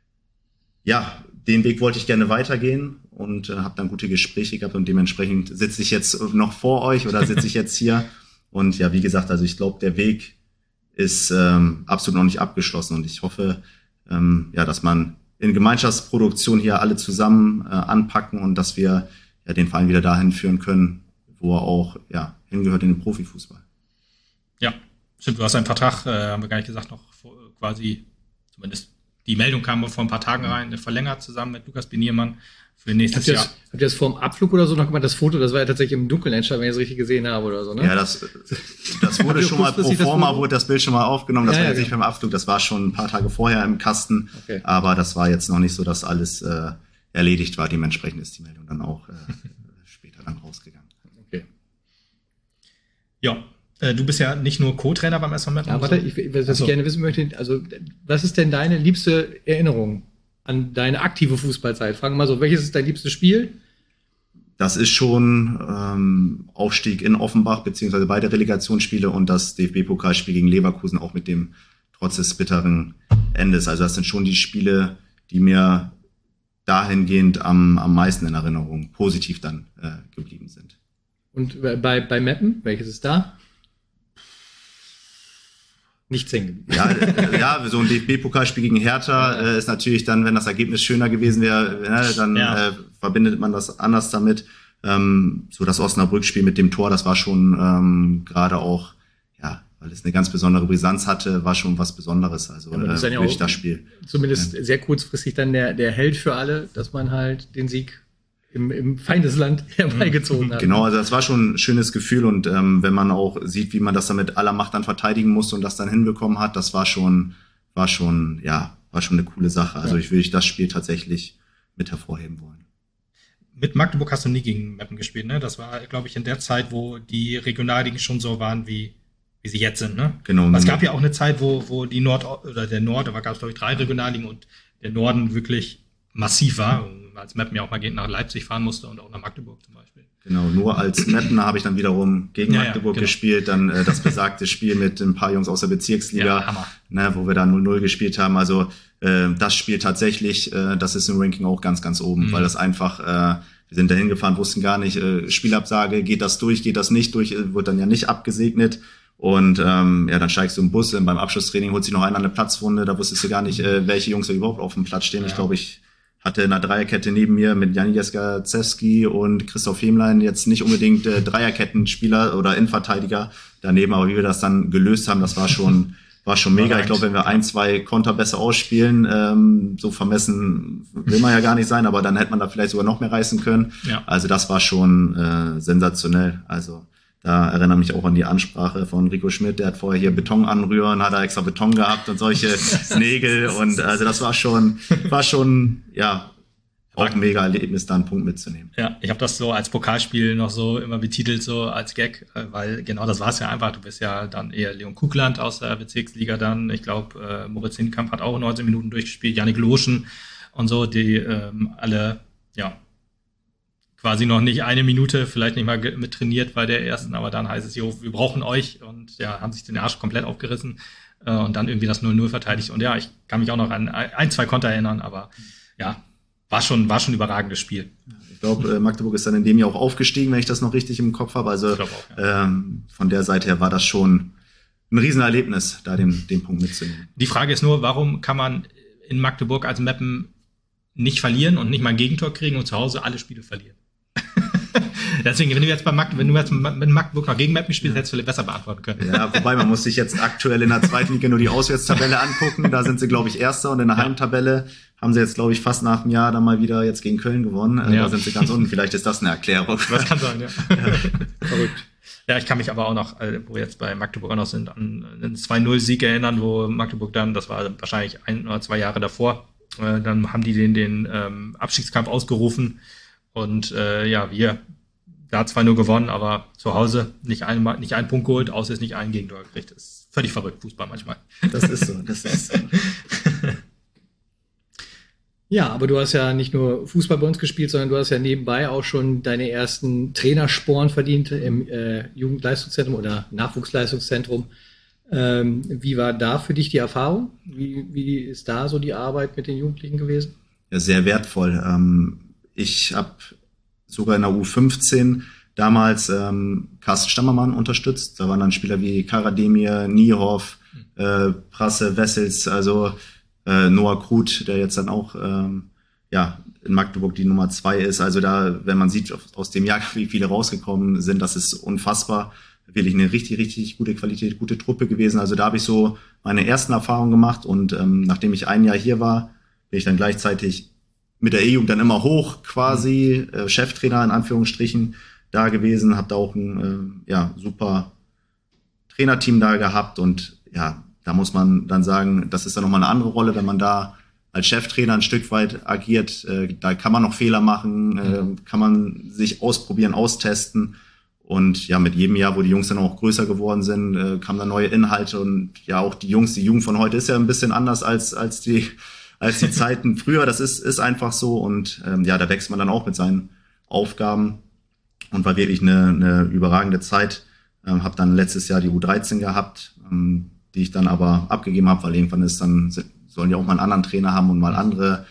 ja, den Weg wollte ich gerne weitergehen und äh, habe dann gute Gespräche gehabt und dementsprechend sitze ich jetzt noch vor euch oder sitze ich jetzt hier und ja, wie gesagt, also ich glaube, der Weg ist ähm, absolut noch nicht abgeschlossen und ich hoffe, ähm, ja, dass man in Gemeinschaftsproduktion hier alle zusammen äh, anpacken und dass wir ja den Verein wieder dahin führen können, wo er auch ja hingehört in den Profifußball. Ja, stimmt, du hast einen Vertrag, äh, haben wir gar nicht gesagt, noch vor, quasi, zumindest die Meldung kam vor ein paar Tagen rein, verlängert zusammen mit Lukas Beniermann für nächstes habt ihr Jahr. Das, habt ihr das vor dem Abflug oder so noch gemacht? Das Foto, das war ja tatsächlich im Dunkeln entstanden, wenn ich es richtig gesehen habe oder so, ne? Ja, das, das wurde schon mal pro forma, wurde das Bild schon mal aufgenommen. Das ja, war jetzt ja, nicht genau. beim Abflug, das war schon ein paar Tage vorher im Kasten. Okay. Aber das war jetzt noch nicht so, dass alles äh, erledigt war. Dementsprechend ist die Meldung dann auch äh, später dann rausgegangen. Okay. Ja. Du bist ja nicht nur Co-Trainer beim S V Meppen. Ja, warte, ich, was Achso. ich gerne wissen möchte, also was ist denn deine liebste Erinnerung an deine aktive Fußballzeit? Fragen wir mal so, welches ist dein liebstes Spiel? Das ist schon ähm, Aufstieg in Offenbach, beziehungsweise beide Relegationsspiele und das D F B-Pokalspiel gegen Leverkusen, auch mit dem trotz des bitteren Endes. Also das sind schon die Spiele, die mir dahingehend am, am meisten in Erinnerung positiv dann äh, geblieben sind. Und bei, bei Meppen, welches ist da? Nichts hängen. Ja, ja, so ein D F B-Pokalspiel gegen Hertha äh, ist natürlich dann, wenn das Ergebnis schöner gewesen wäre, äh, dann ja. äh, verbindet man das anders damit. Ähm, so das Osnabrück-Spiel mit dem Tor, das war schon ähm, gerade auch, ja, weil es eine ganz besondere Brisanz hatte, war schon was Besonderes. Also ja, das, äh, ja das Spiel. Zumindest ja. sehr kurzfristig dann der, der Held für alle, dass man halt den Sieg im, im Feindesland herbeigezogen hat. Genau, also das war schon ein schönes Gefühl und ähm, wenn man auch sieht, wie man das dann mit aller Macht dann verteidigen musste und das dann hinbekommen hat, das war schon, war schon, ja, war schon eine coole Sache. Also ja. ich würde das Spiel tatsächlich mit hervorheben wollen. Mit Magdeburg hast du nie gegen Meppen gespielt, ne? Das war, glaube ich, in der Zeit, wo die Regionalligen schon so waren, wie wie sie jetzt sind, ne? Genau. Es gab ja auch eine Zeit, wo wo die Nord oder der Nord, da gab es glaube ich drei Regionalligen und der Norden wirklich massiv war. als Meppen ja auch mal nach Leipzig fahren musste und auch nach Magdeburg zum Beispiel. Genau, nur als Mappener habe ich dann wiederum gegen ja, Magdeburg ja, genau. gespielt, dann äh, das besagte Spiel mit ein paar Jungs aus der Bezirksliga, ja, Hammer. Ne, wo wir da null null gespielt haben. Also äh, das Spiel tatsächlich, äh, das ist im Ranking auch ganz, ganz oben, mhm. weil das einfach, äh, wir sind dahin gefahren, wussten gar nicht, äh, Spielabsage, geht das durch, geht das nicht durch, äh, wird dann ja nicht abgesegnet. Und ähm, ja, dann steigst du im Bus, äh, beim Abschlusstraining holt sich noch einer eine Platzwunde, da wusstest du gar nicht, äh, welche Jungs da überhaupt auf dem Platz stehen. Ja. Ich glaube, ich hatte in einer Dreierkette neben mir mit Janis Gazewski und Christoph Hemlein jetzt nicht unbedingt äh, Dreierkettenspieler oder Innenverteidiger daneben, aber wie wir das dann gelöst haben, das war schon war schon mega. Ich glaube, wenn wir ein, zwei Konter besser ausspielen, ähm, so vermessen will man ja gar nicht sein, aber dann hätte man da vielleicht sogar noch mehr reißen können. Ja. Also das war schon äh, sensationell. Also da erinnere mich auch an die Ansprache von Rico Schmidt, der hat vorher hier Beton anrühren, hat er extra Beton gehabt und solche Nägel und also das war schon, war schon, ja, auch ein mega Erlebnis, da einen Punkt mitzunehmen. Ja, ich habe das so als Pokalspiel noch so immer betitelt, so als Gag, weil genau das war es ja einfach. Du bist ja dann eher Leon Kugland aus der Bezirksliga dann. Ich glaube, äh, Moritz Hinkamp hat auch neunzehn Minuten durchgespielt, Yannick Loschen und so, die ähm, alle, ja, quasi noch nicht eine Minute, vielleicht nicht mal mit trainiert bei der ersten, aber dann heißt es, jo, wir brauchen euch und ja, haben sich den Arsch komplett aufgerissen äh, und dann irgendwie das null null verteidigt. Und ja, ich kann mich auch noch an ein, zwei Konter erinnern, aber ja, war schon, war schon ein überragendes Spiel. Ich glaube, Magdeburg ist dann in dem Jahr auch aufgestiegen, wenn ich das noch richtig im Kopf habe. Also auch, ja. ähm, von der Seite her war das schon ein Riesenerlebnis, da den, den Punkt mitzunehmen. Die Frage ist nur, warum kann man in Magdeburg als Meppen nicht verlieren und nicht mal ein Gegentor kriegen und zu Hause alle Spiele verlieren? Deswegen, wenn du jetzt bei Magdeburg, wenn du jetzt mit Magdeburg noch gegen Meppen spielst, hättest du vielleicht besser beantworten können. Ja, wobei man muss sich jetzt aktuell in der zweiten Liga nur die Auswärtstabelle angucken. Da sind sie, glaube ich, Erster und in der ja. Heimtabelle haben sie jetzt, glaube ich, fast nach einem Jahr dann mal wieder jetzt gegen Köln gewonnen. Ja. Da sind sie ganz unten. Vielleicht ist das eine Erklärung. Das kann sein, ja. ja. Verrückt. Ja, ich kann mich aber auch noch, wo wir jetzt bei Magdeburg auch noch sind, an einen zwei null Sieg erinnern, wo Magdeburg dann, das war wahrscheinlich ein oder zwei Jahre davor, dann haben die den, den ähm, Abstiegskampf ausgerufen und äh, ja, wir da zwei null gewonnen, aber zu Hause nicht ein, nicht einen Punkt geholt, außer es nicht einen Gegentor gekriegt. Das ist völlig verrückt, Fußball manchmal. Das ist so, das ist so. Ja, aber du hast ja nicht nur Fußball bei uns gespielt, sondern du hast ja nebenbei auch schon deine ersten Trainersporen verdient im äh, Jugendleistungszentrum oder Nachwuchsleistungszentrum. Ähm, wie war da für dich die Erfahrung? Wie, wie ist da so die Arbeit mit den Jugendlichen gewesen? Ja, sehr wertvoll. Ähm, ich habe sogar in der U fünfzehn damals ähm, Carsten Stammermann unterstützt. Da waren dann Spieler wie Karademir, Niehoff, äh, Prasse, Wessels, also äh, Noah Krut, der jetzt dann auch ähm, ja in Magdeburg die Nummer zwei ist. Also da, wenn man sieht aus dem Jahr, wie viele rausgekommen sind, das ist unfassbar. Wirklich eine richtig, richtig gute Qualität, gute Truppe gewesen. Also da habe ich so meine ersten Erfahrungen gemacht und ähm, nachdem ich ein Jahr hier war, bin ich dann gleichzeitig mit der E-Jugend dann immer hoch quasi, äh, Cheftrainer in Anführungsstrichen da gewesen, habe da auch ein äh, ja, super Trainerteam da gehabt und ja, da muss man dann sagen, das ist dann nochmal eine andere Rolle, wenn man da als Cheftrainer ein Stück weit agiert, äh, da kann man noch Fehler machen, äh, kann man sich ausprobieren, austesten und ja, mit jedem Jahr, wo die Jungs dann auch größer geworden sind, äh, kamen dann neue Inhalte und ja, auch die Jungs, die Jugend von heute ist ja ein bisschen anders als als die als die Zeiten früher, das ist ist einfach so und ähm, ja, da wächst man dann auch mit seinen Aufgaben und war wirklich eine, eine überragende Zeit. Ähm, habe dann letztes Jahr die U dreizehn gehabt, ähm, die ich dann aber abgegeben habe, weil irgendwann ist dann sollen ja auch mal einen anderen Trainer haben und mal andere,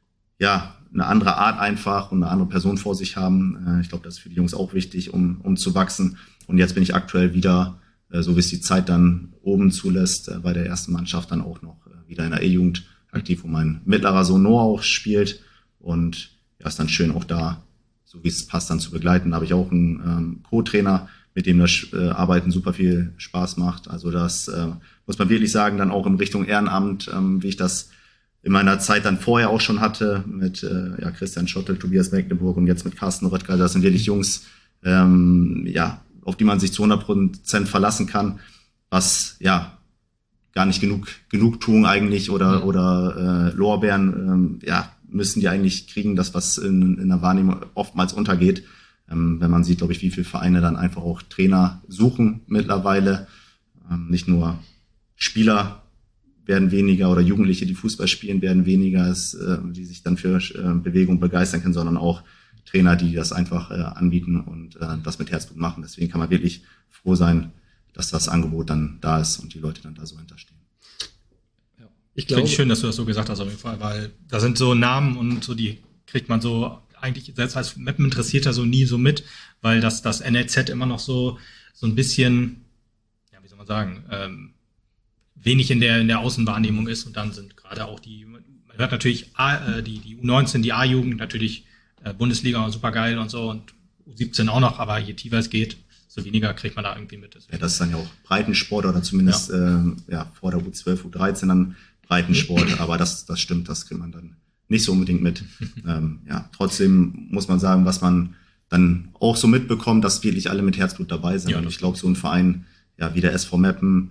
ja, eine andere Art einfach und eine andere Person vor sich haben. Äh, ich glaube, das ist für die Jungs auch wichtig, um um zu wachsen. Und jetzt bin ich aktuell wieder, äh, so wie es die Zeit dann oben zulässt, äh, bei der ersten Mannschaft dann auch noch äh, wieder in der E-Jugend aktiv, wo mein mittlerer Sohn Noah auch spielt. Und ja, ist dann schön auch da, so wie es passt, dann zu begleiten. Da habe ich auch einen ähm, Co-Trainer, mit dem das äh, Arbeiten super viel Spaß macht. Also das äh, muss man wirklich sagen, dann auch in Richtung Ehrenamt, ähm, wie ich das in meiner Zeit dann vorher auch schon hatte, mit äh, ja, Christian Schottel, Tobias Mecklenburg und jetzt mit Carsten Röttger. Das sind wirklich Jungs, ähm, ja, auf die man sich zu hundert Prozent verlassen kann, was ja gar nicht genug Genugtuung eigentlich oder, mhm. oder äh, Lorbeeren, ähm, ja, müssen die eigentlich kriegen, das, was in, in der Wahrnehmung oftmals untergeht. Ähm, wenn man sieht, glaube ich, wie viele Vereine dann einfach auch Trainer suchen mittlerweile. Ähm, nicht nur Spieler werden weniger oder Jugendliche, die Fußball spielen, werden weniger, es, äh, die sich dann für äh, Bewegung begeistern können, sondern auch Trainer, die das einfach äh, anbieten und äh, das mit Herzblut machen. Deswegen kann man wirklich froh sein, dass das Angebot dann da ist und die Leute dann da so hinterstehen. Ja. Ich glaube, finde ich schön, dass du das so gesagt hast auf jeden Fall, weil da sind so Namen und so, die kriegt man so eigentlich selbst als Meppen Interessierter so nie so mit, weil das das N L Z immer noch so so ein bisschen, ja, wie soll man sagen, ähm, wenig in der in der Außenwahrnehmung ist und dann sind gerade auch die, man hört natürlich A, äh, die die U neunzehn, die A-Jugend natürlich äh, Bundesliga super geil und so und U siebzehn auch noch, aber je tiefer es geht, so weniger kriegt man da irgendwie mit. Ja, das ist dann ja auch Breitensport oder zumindest ja, ähm, ja vor der U zwölf, U dreizehn dann Breitensport, aber das das stimmt, das kriegt man dann nicht so unbedingt mit. ähm, ja, trotzdem muss man sagen, was man dann auch so mitbekommt, dass wirklich alle mit Herzblut dabei sind. Ja, und ich glaube, so ein Verein, ja, wie der S V Meppen,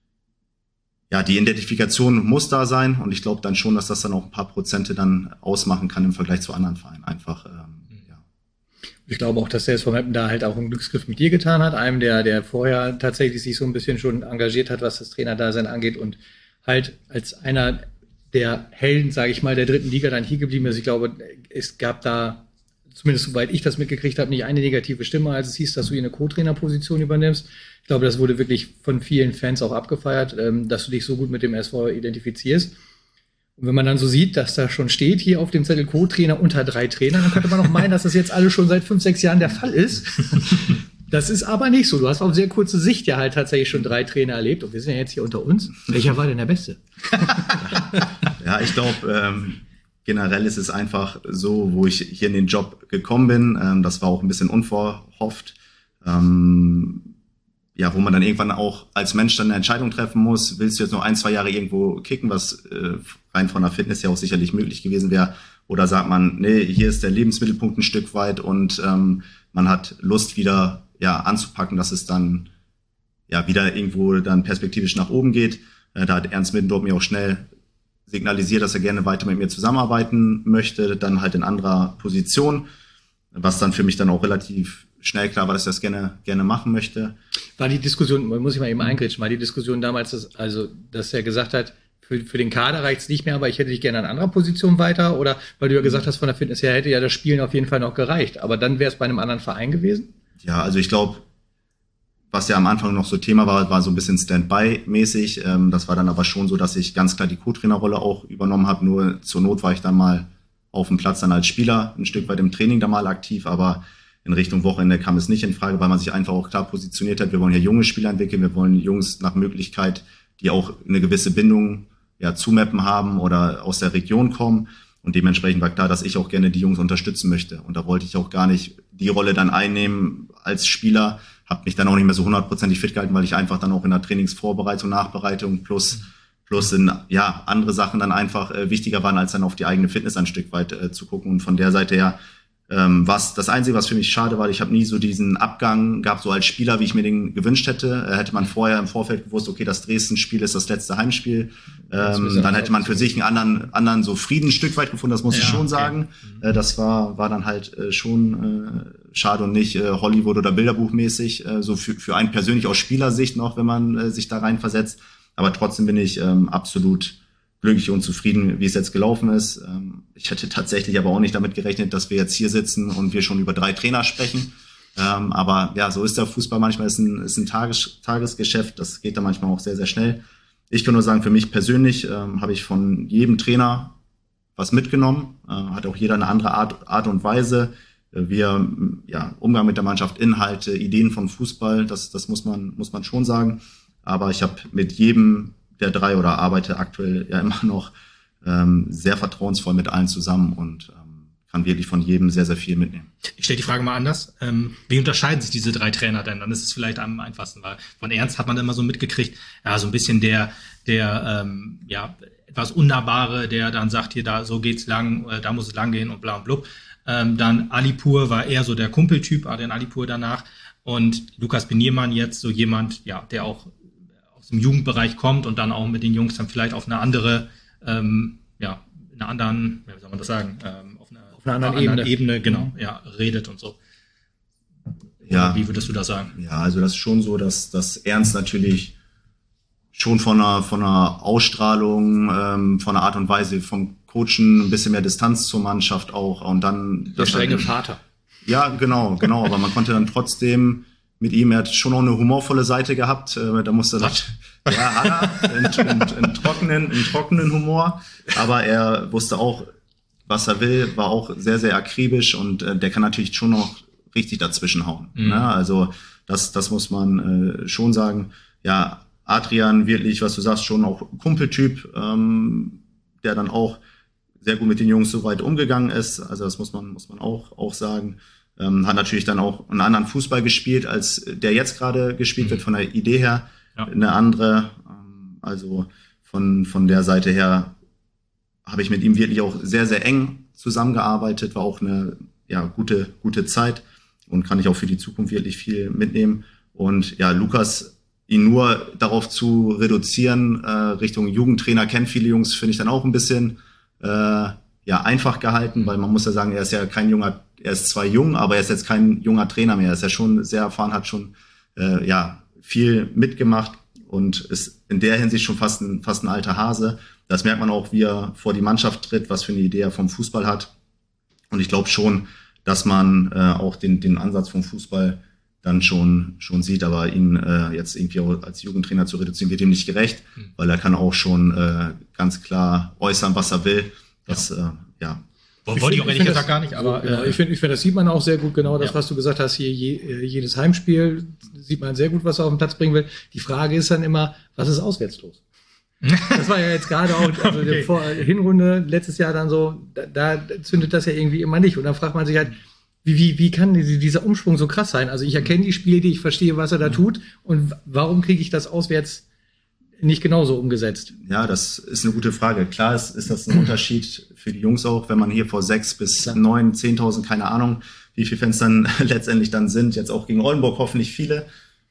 ja, die Identifikation muss da sein. Und ich glaube dann schon, dass das dann auch ein paar Prozente dann ausmachen kann im Vergleich zu anderen Vereinen. Einfach, ähm, ja. Ich glaube auch, dass der S V Meppen da halt auch einen Glücksgriff mit dir getan hat. Einem, der, der vorher tatsächlich sich so ein bisschen schon engagiert hat, was das Trainerdasein angeht und halt als einer der Helden, sage ich mal, der dritten Liga dann hier geblieben ist. Ich glaube, es gab da, zumindest soweit ich das mitgekriegt habe, nicht eine negative Stimme, als es hieß, dass du hier eine Co-Trainer-Position übernimmst. Ich glaube, das wurde wirklich von vielen Fans auch abgefeiert, dass du dich so gut mit dem S V identifizierst. Und wenn man dann so sieht, dass da schon steht, hier auf dem Zettel Co-Trainer unter drei Trainern, dann könnte man auch meinen, dass das jetzt alles schon seit fünf, sechs Jahren der Fall ist. Das ist aber nicht so. Du hast auf sehr kurze Sicht ja halt tatsächlich schon drei Trainer erlebt. Und wir sind ja jetzt hier unter uns. Welcher war denn der Beste? Ja, ich glaube, ähm, generell ist es einfach so, wo ich hier in den Job gekommen bin. Ähm, das war auch ein bisschen unverhofft. Ähm, ja, wo man dann irgendwann auch als Mensch dann eine Entscheidung treffen muss. Willst du jetzt noch ein, zwei Jahre irgendwo kicken, was äh, rein von der Fitness ja auch sicherlich möglich gewesen wäre? Oder sagt man, nee, hier ist der Lebensmittelpunkt ein Stück weit und ähm, man hat Lust wieder ja anzupacken, dass es dann ja wieder irgendwo dann perspektivisch nach oben geht. Äh, da hat Ernst Middendorf mir auch schnell signalisiert, dass er gerne weiter mit mir zusammenarbeiten möchte, dann halt in anderer Position, was dann für mich dann auch relativ schnell klar war, dass er das gerne gerne machen möchte. War die Diskussion, muss ich mal eben eingrätschen, war die Diskussion damals, dass, also dass er gesagt hat, für, für den Kader reicht's nicht mehr, aber ich hätte dich gerne an anderer Position weiter, oder weil du ja gesagt hast, von der Fitness her hätte ja das Spielen auf jeden Fall noch gereicht, aber dann wäre es bei einem anderen Verein gewesen? Ja, also ich glaube, was ja am Anfang noch so Thema war, war so ein bisschen Standby-mäßig. Ähm, das war dann aber schon so, dass ich ganz klar die Co-Trainerrolle auch übernommen habe. Nur zur Not war ich dann mal auf dem Platz dann als Spieler, ein Stück weit im Training da mal aktiv, aber in Richtung Wochenende kam es nicht in Frage, weil man sich einfach auch klar positioniert hat. Wir wollen hier junge Spieler entwickeln, wir wollen Jungs nach Möglichkeit, die auch eine gewisse Bindung ja zu Meppen haben oder aus der Region kommen. Und dementsprechend war klar, dass ich auch gerne die Jungs unterstützen möchte. Und da wollte ich auch gar nicht die Rolle dann einnehmen als Spieler, habe mich dann auch nicht mehr so hundertprozentig fit gehalten, weil ich einfach dann auch in der Trainingsvorbereitung, Nachbereitung plus plus in ja andere Sachen dann einfach äh, wichtiger waren, als dann auf die eigene Fitness ein Stück weit äh, zu gucken. Und von der Seite her ähm, was das Einzige, was für mich schade war, ich habe nie so diesen Abgang gehabt, so als Spieler, wie ich mir den gewünscht hätte. Äh, hätte man vorher im Vorfeld gewusst, okay, das Dresden-Spiel ist das letzte Heimspiel, ähm, dann hätte man für sich einen anderen anderen so Frieden ein Stück weit gefunden, das muss ja, ich schon okay. sagen. Äh, das war war dann halt äh, schon äh, schade und nicht äh, Hollywood- oder Bilderbuchmäßig, äh, so für, für einen persönlich aus Spielersicht noch, wenn man äh, sich da reinversetzt. Aber trotzdem bin ich ähm, absolut glücklich und zufrieden, wie es jetzt gelaufen ist. Ähm, ich hätte tatsächlich aber auch nicht damit gerechnet, dass wir jetzt hier sitzen und wir schon über drei Trainer sprechen. Ähm, aber ja, so ist der Fußball manchmal, ist ein, ist ein Tages, Tagesgeschäft. Das geht da manchmal auch sehr, sehr schnell. Ich kann nur sagen, für mich persönlich ähm, habe ich von jedem Trainer was mitgenommen. Äh, hat auch jeder eine andere Art, Art und Weise. Wir, ja, Umgang mit der Mannschaft, Inhalte, Ideen von Fußball, das, das muss man, muss man schon sagen. Aber ich habe mit jedem der drei oder arbeite aktuell ja immer noch ähm, sehr vertrauensvoll mit allen zusammen und ähm, kann wirklich von jedem sehr, sehr viel mitnehmen. Ich stelle die Frage mal anders. Ähm, wie unterscheiden sich diese drei Trainer denn? Dann ist es vielleicht am einfachsten, weil von Ernst hat man immer so mitgekriegt, ja, so ein bisschen der, der, ähm, ja, etwas Unnahbare, der dann sagt, hier, da, so geht's lang, äh, da muss es lang gehen und bla und blub. Ähm, dann Alipur war eher so der Kumpeltyp, Adrian Alipur danach. Und Lukas Beniermann jetzt so jemand, ja, der auch aus dem Jugendbereich kommt und dann auch mit den Jungs dann vielleicht auf eine andere, ähm, ja, in einer anderen, wie soll man das sagen, ähm, auf einer, auf einer anderen, einer anderen Ebene. Ebene, genau, ja, redet und so. Ja. Wie würdest du das sagen? Ja, also das ist schon so, dass, dass Ernst natürlich schon von einer, von einer Ausstrahlung, ähm, von der Art und Weise vom Coachen ein bisschen mehr Distanz zur Mannschaft auch. Und dann der strenge dann, Vater. Ja, genau, genau. Aber man konnte dann trotzdem mit ihm, er hat schon auch eine humorvolle Seite gehabt. Äh, da musste das, ja, hat er, in, in, in, trockenen, in trockenen Humor. Aber er wusste auch, was er will, war auch sehr, sehr akribisch und äh, der kann natürlich schon noch richtig dazwischen hauen. Mhm. Ne? Also das, das muss man äh, schon sagen. Ja, Adrian wirklich, was du sagst, schon auch Kumpeltyp, ähm, der dann auch sehr gut mit den Jungs so weit umgegangen ist. Also das muss man, muss man auch, auch sagen. Ähm, hat natürlich dann auch einen anderen Fußball gespielt, als der jetzt gerade gespielt mhm. wird, von der Idee her. Ja. Eine andere. Ähm, also von, von der Seite her habe ich mit ihm wirklich auch sehr, sehr eng zusammengearbeitet. War auch eine ja, gute, gute Zeit und kann ich auch für die Zukunft wirklich viel mitnehmen. Und ja, Lukas, ihn nur darauf zu reduzieren, äh, Richtung Jugendtrainer, kennt viele Jungs, finde ich dann auch ein bisschen äh, ja einfach gehalten, weil man muss ja sagen, er ist ja kein junger, er ist zwar jung, aber er ist jetzt kein junger Trainer mehr. Er ist ja schon sehr erfahren, hat schon äh, ja viel mitgemacht und ist in der Hinsicht schon fast ein, fast ein alter Hase. Das merkt man auch, wie er vor die Mannschaft tritt, was für eine Idee er vom Fußball hat. Und ich glaube schon, dass man äh, auch den, den Ansatz vom Fußball dann schon schon sieht, aber ihn äh, jetzt irgendwie auch als Jugendtrainer zu reduzieren, wird ihm nicht gerecht, mhm. weil er kann auch schon äh, ganz klar äußern, was er will. Das, ja. Äh, ja. Wollte ich auch ehrlich gesagt gar nicht, aber genau, äh, ich finde, ich finde, das sieht man auch sehr gut, genau das, ja. was du gesagt hast, hier je, jedes Heimspiel sieht man sehr gut, was er auf den Platz bringen will. Die Frage ist dann immer, was ist auswärts los? Das war ja jetzt gerade auch, also okay. Vor Hinrunde, letztes Jahr dann so, da, da zündet das ja irgendwie immer nicht. Und dann fragt man sich halt, wie, wie, wie kann dieser Umschwung so krass sein? Also ich erkenne die Spiele, ich verstehe, was er da tut. Und warum kriege ich das auswärts nicht genauso umgesetzt? Ja, das ist eine gute Frage. Klar ist, ist das ein Unterschied für die Jungs auch, wenn man hier vor sechs bis neun, zehntausend, keine Ahnung, wie viele Fans dann letztendlich dann sind. Jetzt auch gegen Oldenburg hoffentlich viele.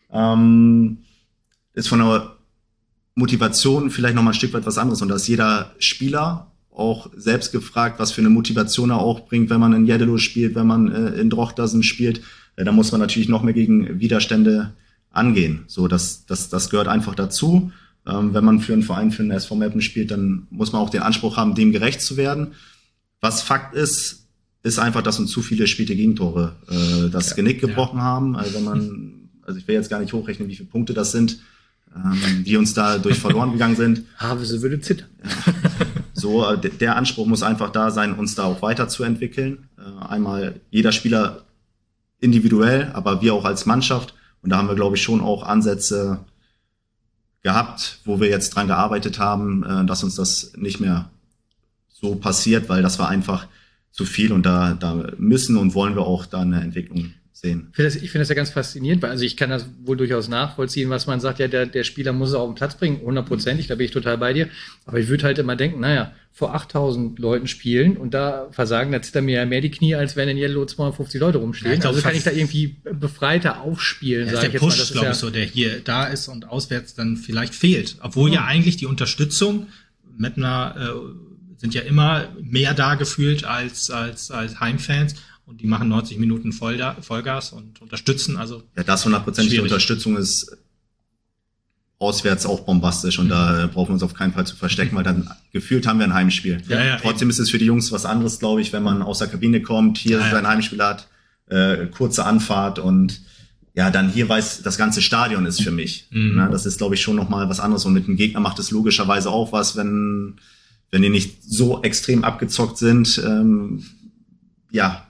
Ähm, ist von der Motivation vielleicht noch mal ein Stück weit was anderes. Und da ist jeder Spieler auch selbst gefragt, was für eine Motivation er auch bringt, wenn man in Jeddelo spielt, wenn man äh, in Drochtersen spielt. Äh, da muss man natürlich noch mehr gegen Widerstände angehen. So, das, das, das gehört einfach dazu. Ähm, wenn man für einen Verein, für einen S V Meppen spielt, dann muss man auch den Anspruch haben, dem gerecht zu werden. Was Fakt ist, ist einfach, dass uns zu viele spielte Gegentore äh, das ja, Genick gebrochen ja. haben. Also wenn man, also ich will jetzt gar nicht hochrechnen, wie viele Punkte das sind, ähm, die uns da durch verloren gegangen sind. Havese würde zittern. Ja. So, äh, der Anspruch muss einfach da sein, uns da auch weiterzuentwickeln. Äh, einmal jeder Spieler individuell, aber wir auch als Mannschaft. Und da haben wir, glaube ich, schon auch Ansätze gehabt, wo wir jetzt dran gearbeitet haben, äh, dass uns das nicht mehr so passiert, weil das war einfach zu viel und da, da müssen und wollen wir auch da eine Entwicklung sehen. Ich finde das, ich finde das ja ganz faszinierend, weil also ich kann das wohl durchaus nachvollziehen, was man sagt, ja, der, der Spieler muss es auf den Platz bringen, hundertprozentig, da bin ich total bei dir. Aber ich würde halt immer denken, naja, vor achttausend Leuten spielen und da versagen, da zittern mir ja mehr die Knie, als wenn in Yellow zweihundertfünfzig Leute rumstehen. Ja, glaub, also kann ich da irgendwie befreiter aufspielen, ja, sage ich jetzt Push, mal. Das ist der Push, glaube ich, so, der hier da ist und auswärts dann vielleicht fehlt. Obwohl ja, ja eigentlich die Unterstützung, Mettner äh, sind ja immer mehr da gefühlt als, als, als Heimfans. Und die machen neunzig Minuten Voll, Vollgas und unterstützen. Also ja, das hundertprozentige Unterstützung ist auswärts auch bombastisch. Und mhm. da brauchen wir uns auf keinen Fall zu verstecken, weil dann gefühlt haben wir ein Heimspiel. Ja, ja, Trotzdem eben. Ist es für die Jungs was anderes, glaube ich, wenn man aus der Kabine kommt, hier ja, sein ja. Heimspiel hat, äh, kurze Anfahrt und ja, dann hier weiß, das ganze Stadion ist für mich. Mhm. Na, das ist, glaube ich, schon nochmal was anderes. Und mit dem Gegner macht es logischerweise auch was, wenn, wenn die nicht so extrem abgezockt sind. Ähm, ja,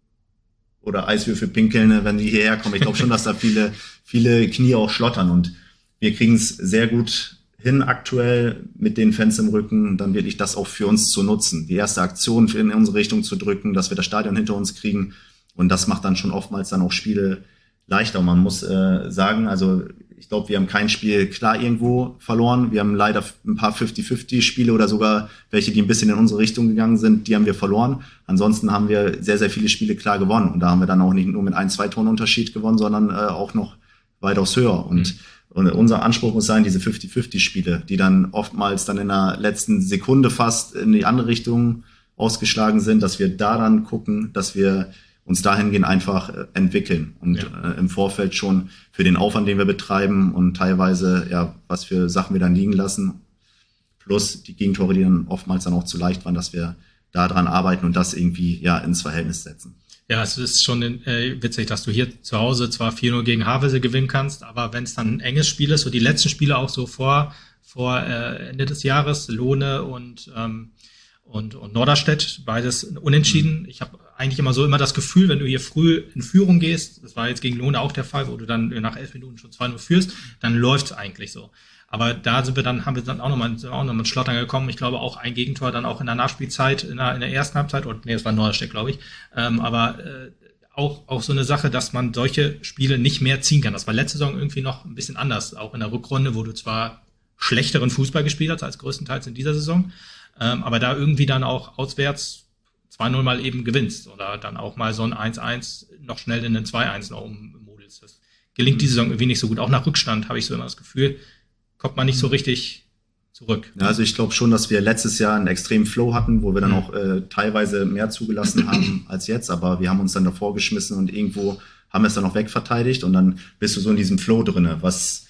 oder Eiswürfel pinkeln, wenn die hierher kommen. Ich glaube schon, dass da viele, viele Knie auch schlottern und wir kriegen es sehr gut hin aktuell mit den Fans im Rücken, dann wirklich das auch für uns zu nutzen. Die erste Aktion in unsere Richtung zu drücken, dass wir das Stadion hinter uns kriegen und das macht dann schon oftmals dann auch Spiele leichter. Und man muss äh, sagen, also ich glaube, wir haben kein Spiel klar irgendwo verloren. Wir haben leider ein paar fünfzig fünfzig Spiele oder sogar welche, die ein bisschen in unsere Richtung gegangen sind, die haben wir verloren. Ansonsten haben wir sehr, sehr viele Spiele klar gewonnen. Und da haben wir dann auch nicht nur mit ein, zwei Toren Unterschied gewonnen, sondern äh, auch noch weitaus höher. Und, mhm. und unser Anspruch muss sein, diese fünfzig fünfzig Spiele, die dann oftmals dann in der letzten Sekunde fast in die andere Richtung ausgeschlagen sind, dass wir da dann gucken, dass wir uns dahingehend einfach äh, entwickeln und ja. äh, im Vorfeld schon für den Aufwand, den wir betreiben und teilweise, ja, was für Sachen wir dann liegen lassen, plus die Gegentore, die dann oftmals dann auch zu leicht waren, dass wir da dran arbeiten und das irgendwie ja ins Verhältnis setzen. Ja, es ist schon äh, witzig, dass du hier zu Hause zwar vier null gegen Havelse gewinnen kannst, aber wenn es dann ein enges Spiel ist, so die letzten Spiele auch so vor vor äh, Ende des Jahres, Lohne und ähm, und, und Norderstedt, beides unentschieden. Ich habe eigentlich immer so immer das Gefühl, wenn du hier früh in Führung gehst, das war jetzt gegen Lohne auch der Fall, wo du dann nach elf Minuten schon zwei null führst, dann läuft's eigentlich so. Aber da sind wir dann, haben wir dann auch nochmal auch noch mit Schlottern gekommen. Ich glaube auch ein Gegentor dann auch in der Nachspielzeit, in der, in der ersten Halbzeit, oder nee, das war Norderstedt, glaube ich. Ähm, aber äh, auch, auch so eine Sache, dass man solche Spiele nicht mehr ziehen kann. Das war letzte Saison irgendwie noch ein bisschen anders, auch in der Rückrunde, wo du zwar schlechteren Fußball gespielt hast als größtenteils in dieser Saison, ähm, aber da irgendwie dann auch auswärts zwei null mal eben gewinnst oder dann auch mal so ein eins eins noch schnell in den zwei eins noch ummodelst. Das gelingt diese Saison irgendwie nicht so gut. Auch nach Rückstand habe ich so immer das Gefühl, kommt man nicht so richtig zurück. Ja, also ich glaube schon, dass wir letztes Jahr einen extremen Flow hatten, wo wir dann mhm. auch äh, teilweise mehr zugelassen haben als jetzt, aber wir haben uns dann davor geschmissen und irgendwo haben wir es dann auch wegverteidigt und dann bist du so in diesem Flow drinne, was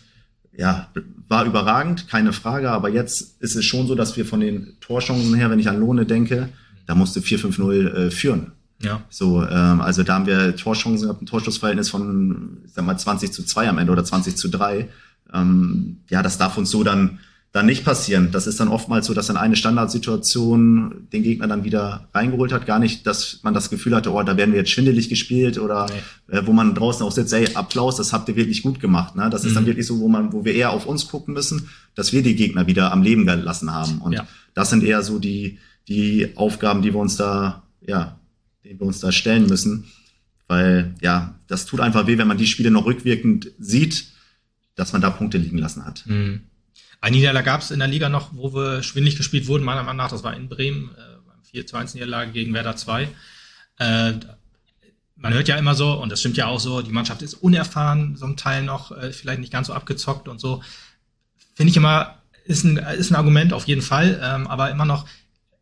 ja war überragend, keine Frage, aber jetzt ist es schon so, dass wir von den Torchancen her, wenn ich an Lohne denke, da musste vier fünf null äh, führen. Ja. So, ähm, also da haben wir Torchancen gehabt, ein Torschussverhältnis von, ich sag mal, zwanzig zu zwei am Ende oder zwanzig zu drei. Ähm, ja, das darf uns so dann, dann nicht passieren. Das ist dann oftmals so, dass dann eine Standardsituation den Gegner dann wieder reingeholt hat. Gar nicht, dass man das Gefühl hatte, oh, da werden wir jetzt schwindelig gespielt oder nee. äh, wo man draußen auch sitzt, ey, Applaus, das habt ihr wirklich gut gemacht. Ne? Das mhm. ist dann wirklich so, wo man, wo wir eher auf uns gucken müssen, dass wir die Gegner wieder am Leben gelassen haben. Und ja. das sind eher so die, die Aufgaben, die wir uns da, ja, denen wir uns da stellen müssen. Weil, ja, das tut einfach weh, wenn man die Spiele noch rückwirkend sieht, dass man da Punkte liegen lassen hat. Mhm. Eine Niederlage gab es in der Liga noch, wo wir schwindelig gespielt wurden, meiner Meinung nach, das war in Bremen, äh, vier zu eins Niederlage gegen Werder zwei. Äh, man hört ja immer so, und das stimmt ja auch so, die Mannschaft ist unerfahren, so ein Teil noch, äh, vielleicht nicht ganz so abgezockt und so. Finde ich immer, ist ein, ist ein Argument auf jeden Fall, ähm, aber immer noch,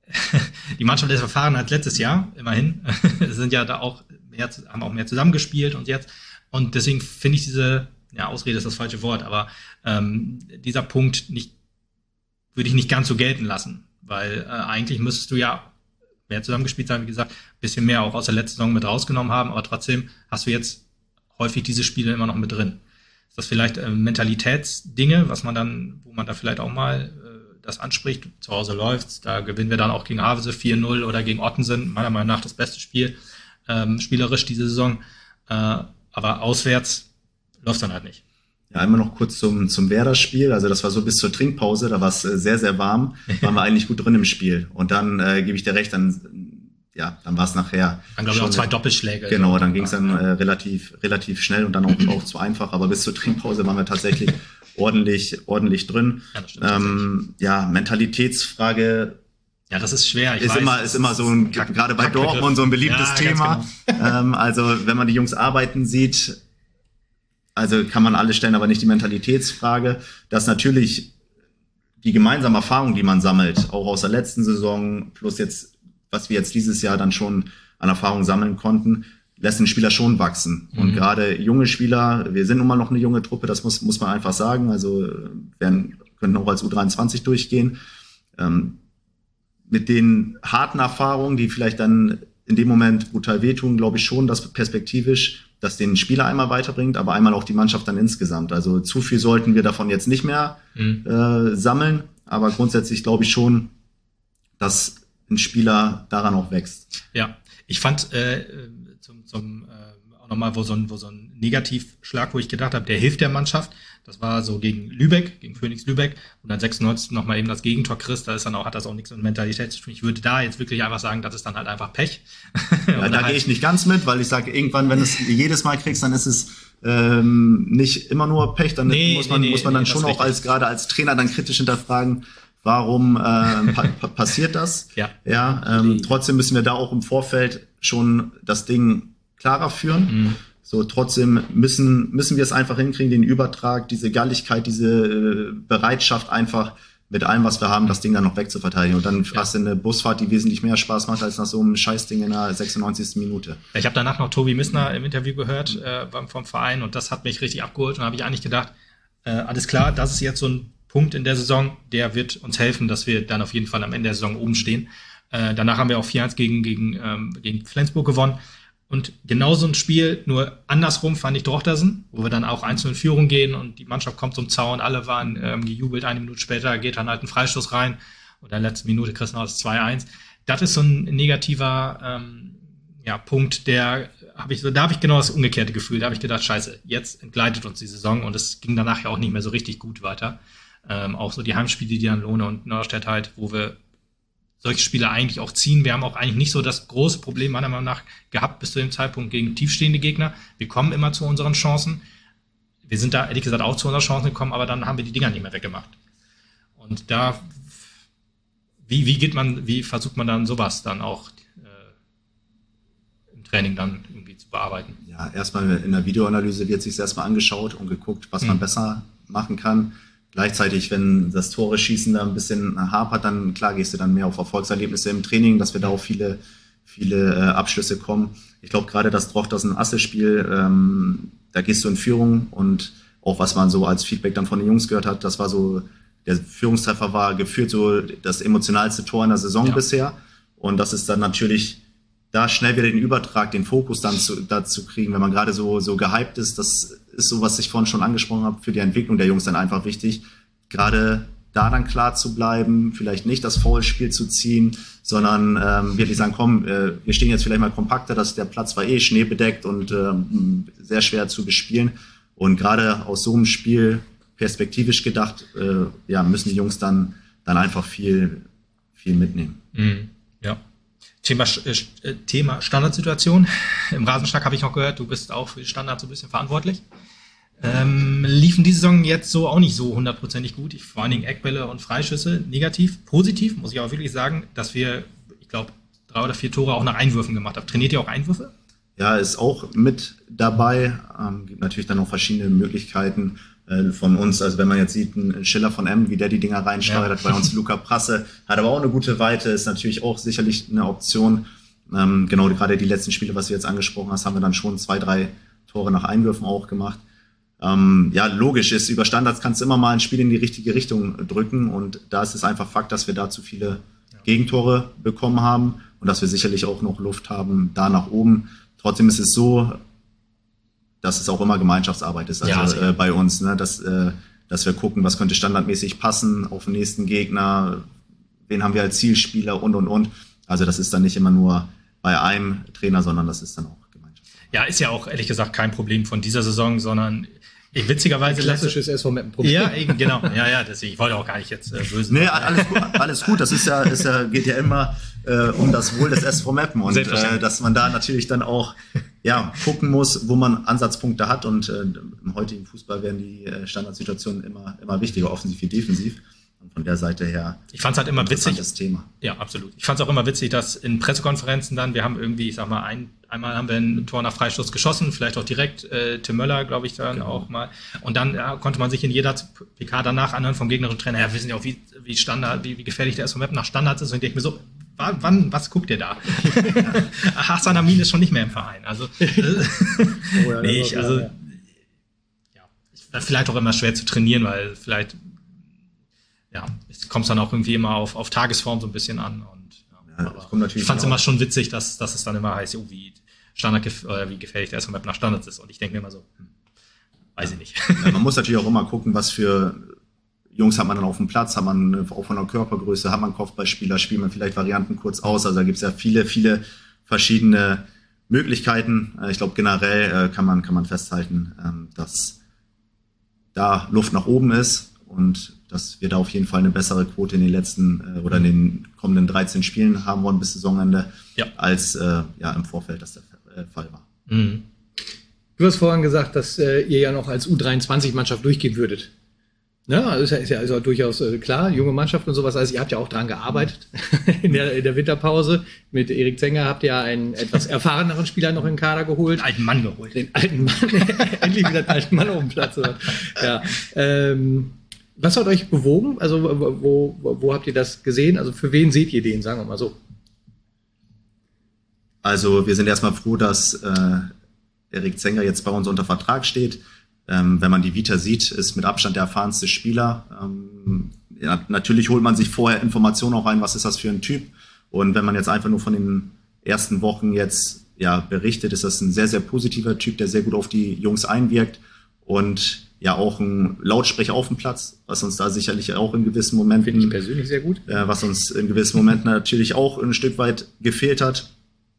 die Mannschaft ist erfahrener als letztes Jahr, immerhin. sind ja da auch mehr, haben auch mehr zusammengespielt und jetzt. Und deswegen finde ich diese, ja, Ausrede ist das falsche Wort, aber ähm, dieser Punkt nicht, würde ich nicht ganz so gelten lassen, weil äh, eigentlich müsstest du ja mehr zusammengespielt sein, wie gesagt, ein bisschen mehr auch aus der letzten Saison mit rausgenommen haben, aber trotzdem hast du jetzt häufig diese Spiele immer noch mit drin. Ist das vielleicht äh, Mentalitätsdinge, was man dann, wo man da vielleicht auch mal äh, das anspricht, zu Hause läuft's, da gewinnen wir dann auch gegen Havelse vier null oder gegen Ottensen, meiner Meinung nach das beste Spiel, ähm, spielerisch diese Saison, äh, aber auswärts läuft dann halt nicht. Ja, einmal noch kurz zum, zum Werder-Spiel. Also das war so bis zur Trinkpause, da war es äh, sehr, sehr warm, waren wir eigentlich gut drin im Spiel. Und dann äh, gebe ich dir recht, dann ja, dann war es nachher. Dann glaube ich auch zwei Doppelschläge. Genau, dann ging es dann äh, relativ relativ schnell und dann auch, auch zu einfach. Aber bis zur Trinkpause waren wir tatsächlich ordentlich ordentlich drin. Ja, das stimmt, ähm, ja, Mentalitätsfrage. Ja, das ist schwer. Ich ist weiß, immer ist immer so ein, gerade bei Dortmund so ein beliebtes ja, Thema. Genau. ähm, also wenn man die Jungs arbeiten sieht, also kann man alles stellen, aber nicht die Mentalitätsfrage, dass natürlich die gemeinsame Erfahrung, die man sammelt, auch aus der letzten Saison, plus jetzt, was wir jetzt dieses Jahr dann schon an Erfahrung sammeln konnten, lässt den Spieler schon wachsen. Mhm. Und gerade junge Spieler, wir sind nun mal noch eine junge Truppe, das muss muss man einfach sagen, also werden können auch als U dreiundzwanzig durchgehen. Ähm, mit den harten Erfahrungen, die vielleicht dann in dem Moment brutal wehtun, glaube ich schon, dass perspektivisch das den Spieler einmal weiterbringt, aber einmal auch die Mannschaft dann insgesamt. Also zu viel sollten wir davon jetzt nicht mehr mhm. äh, sammeln, aber grundsätzlich glaube ich schon, dass ein Spieler daran auch wächst. Ja, ich fand äh, zum, zum äh, auch nochmal, wo so ein, wo so ein Negativschlag, wo ich gedacht habe, der hilft der Mannschaft. Das war so gegen Lübeck, gegen Phoenix Lübeck und dann sechsundneunzig nochmal eben das Gegentor kriegst, da ist dann auch, hat das auch nichts mit Mentalität zu tun. Ich würde da jetzt wirklich einfach sagen, das ist dann halt einfach Pech. Ja, da halt gehe ich nicht ganz mit, weil ich sage, irgendwann, wenn du es jedes Mal kriegst, dann ist es ähm, nicht immer nur Pech, dann nee, muss man, nee, muss man dann nee, schon auch als gerade als Trainer dann kritisch hinterfragen, warum äh, pa- pa- passiert das? Ja. Ja, ähm, trotzdem müssen wir da auch im Vorfeld schon das Ding klarer führen. Mhm. So, trotzdem müssen, müssen wir es einfach hinkriegen, den Übertrag, diese Galligkeit, diese äh, Bereitschaft einfach mit allem, was wir haben, das Ding dann noch wegzuverteidigen. Und dann ja. hast du eine Busfahrt, die wesentlich mehr Spaß macht, als nach so einem Scheißding in der sechsundneunzigsten Minute. Ich habe danach noch Tobi Missner im Interview gehört äh, vom Verein und das hat mich richtig abgeholt. Und da habe ich eigentlich gedacht, äh, alles klar, das ist jetzt so ein Punkt in der Saison, der wird uns helfen, dass wir dann auf jeden Fall am Ende der Saison oben stehen. Äh, danach haben wir auch vier eins gegen, gegen, ähm, gegen Flensburg gewonnen. Und genau so ein Spiel, nur andersrum fand ich Drochtersen, wo wir dann auch eins null in Führung gehen und die Mannschaft kommt zum Zaun, alle waren ähm, gejubelt, eine Minute später geht dann halt ein Freistoß rein und in der letzten Minute kriegst du noch das zwei eins. Das ist so ein negativer ähm, ja, Punkt, der habe ich so, da habe ich genau das umgekehrte Gefühl, da habe ich gedacht, scheiße, jetzt entgleitet uns die Saison und es ging danach ja auch nicht mehr so richtig gut weiter. Ähm, auch so die Heimspiele, die dann Lohne und Norderstedt halt, wo wir solche Spiele eigentlich auch ziehen. Wir haben auch eigentlich nicht so das große Problem meiner Meinung nach gehabt bis zu dem Zeitpunkt gegen tiefstehende Gegner. Wir kommen immer zu unseren Chancen. Wir sind da ehrlich gesagt auch zu unseren Chancen gekommen, aber dann haben wir die Dinger nicht mehr weggemacht. Und da, wie, wie geht man, wie versucht man dann sowas dann auch äh, im Training dann irgendwie zu bearbeiten? Ja, erstmal in der Videoanalyse wird sich erstmal angeschaut und geguckt, was mhm. man besser machen kann. Gleichzeitig, wenn das Tore schießen da ein bisschen hapert, dann klar gehst du dann mehr auf Erfolgserlebnisse im Training, dass wir da auch viele, viele äh, Abschlüsse kommen. Ich glaube gerade das Drochtersen-Asse-Spiel, ähm, da gehst du in Führung und auch was man so als Feedback dann von den Jungs gehört hat, das war so, der Führungstreffer war gefühlt so das emotionalste Tor in der Saison ja. bisher und das ist dann natürlich da schnell wieder den Übertrag, den Fokus dann zu, dazu kriegen, wenn man gerade so, so gehypt ist, das ist so, was ich vorhin schon angesprochen habe, für die Entwicklung der Jungs dann einfach wichtig, gerade da dann klar zu bleiben, vielleicht nicht das Foulspiel zu ziehen, sondern ähm, wirklich sagen, komm, äh, wir stehen jetzt vielleicht mal kompakter, dass der Platz war eh schneebedeckt und ähm, sehr schwer zu bespielen und gerade aus so einem Spiel perspektivisch gedacht, äh, ja, müssen die Jungs dann, dann einfach viel, viel mitnehmen. Mhm. Ja. Thema, äh, Thema Standardsituation. Im Rasenschlag habe ich noch gehört, du bist auch für die Standards so ein bisschen verantwortlich. Ähm, liefen die Saison jetzt so auch nicht so hundertprozentig gut. Ich, vor allen Dingen Eckbälle und Freischüsse negativ. Positiv muss ich aber wirklich sagen, dass wir, ich glaube, drei oder vier Tore auch nach Einwürfen gemacht haben. Trainiert ihr auch Einwürfe? Ja, ist auch mit dabei. Ähm, gibt natürlich dann noch verschiedene Möglichkeiten äh, von uns. Also wenn man jetzt sieht, ein Schiller von M, wie der die Dinger reinsteuert, ja. Bei uns Luca Prasse, hat aber auch eine gute Weite, ist natürlich auch sicherlich eine Option. Ähm, genau, gerade die letzten Spiele, was du jetzt angesprochen hast, haben wir dann schon zwei, drei Tore nach Einwürfen auch gemacht. Ähm, ja, logisch ist, über Standards kannst du immer mal ein Spiel in die richtige Richtung drücken und da ist es einfach Fakt, dass wir da zu viele Gegentore bekommen haben und dass wir sicherlich auch noch Luft haben, da nach oben. Trotzdem ist es so, dass es auch immer Gemeinschaftsarbeit ist, also ja, äh, bei uns, ne, dass, äh, dass wir gucken, was könnte standardmäßig passen auf den nächsten Gegner, wen haben wir als Zielspieler und, und, und. Also das ist dann nicht immer nur bei einem Trainer, sondern das ist dann auch Gemeinschaft. Ja, ist ja auch ehrlich gesagt kein Problem von dieser Saison, sondern ich, witzigerweise... Klassisches S V Meppen-Problem. Ja, eben, genau. Ja, ja, deswegen, ich wollte auch gar nicht jetzt äh, böse... Nee, alles gut, alles gut. Das ist ja, ist ja, geht ja immer äh, um das Wohl des S V Meppen und äh, dass man da natürlich dann auch ja, gucken muss, wo man Ansatzpunkte hat und äh, im heutigen Fußball werden die äh, Standardsituationen immer, immer wichtiger, offensiv wie defensiv. Und von der Seite her. Ich fand es halt immer witzig. Das Thema. Ja, absolut. Ich fand es auch immer witzig, dass in Pressekonferenzen dann, wir haben irgendwie, ich sag mal, ein, einmal haben wir ein Tor nach Freistoß geschossen, vielleicht auch direkt, äh, Tim Möller, glaube ich, dann genau. auch mal. Und dann ja, konnte man sich in jeder P K danach anhören vom gegnerischen Trainer, ja, wir wissen ja auch, wie, wie Standard, wie, wie gefährlich der S V Meppen nach Standards ist. Und ich denke mir so, wann, wann was guckt ihr da? Hassan Amin ist schon nicht mehr im Verein. Also, oh ja, nee, ich, also, ja, ja, vielleicht auch immer schwer zu trainieren, weil vielleicht, ja, es kommt dann auch irgendwie immer auf, auf Tagesform so ein bisschen an. Und, ja, ja, aber ich fand es immer schon witzig, dass, dass es dann immer heißt, oh, wie Standard oder wie gefährlich der S V Meppen nach Standards ist. Und ich denke mir immer so, hm, weiß ich nicht. Ja, man muss natürlich auch immer gucken, was für Jungs hat man dann auf dem Platz, hat man auch von der Körpergröße, hat man Kopfballspieler, spielt man vielleicht Varianten kurz aus. Also da gibt es ja viele, viele verschiedene Möglichkeiten. Ich glaube, generell kann man, kann man festhalten, dass da Luft nach oben ist und dass wir da auf jeden Fall eine bessere Quote in den letzten äh, oder in den kommenden dreizehn Spielen haben wollen bis Saisonende, ja. als äh, ja, im Vorfeld das der äh, Fall war. Mhm. Du hast vorhin gesagt, dass äh, ihr ja noch als U dreiundzwanzig-Mannschaft durchgehen würdet. Ne? Also ist ja, ist ja also durchaus äh, klar, junge Mannschaft und sowas. Also ihr habt ja auch dran gearbeitet in, der, in der Winterpause. Mit Erik Zenger habt ihr einen etwas erfahreneren Spieler noch in den Kader geholt. Den alten Mann geholt. Den alten Mann, endlich wieder den alten Mann auf dem Platz. Ja, ähm, Was hat euch bewogen? Also wo, wo, wo habt ihr das gesehen? Also für wen seht ihr den, sagen wir mal so? Also wir sind erstmal froh, dass äh, Erik Zenger jetzt bei uns unter Vertrag steht. Ähm, wenn man die Vita sieht, ist mit Abstand der erfahrenste Spieler. Ähm, ja, natürlich holt man sich vorher Informationen auch ein, was ist das für ein Typ. Und wenn man jetzt einfach nur von den ersten Wochen jetzt ja berichtet, ist das ein sehr, sehr positiver Typ, der sehr gut auf die Jungs einwirkt und ja auch ein Lautsprecher auf dem Platz, was uns da sicherlich auch in gewissen Momenten, finde ich persönlich sehr gut, äh, was uns in gewissen Momenten natürlich auch ein Stück weit gefehlt hat.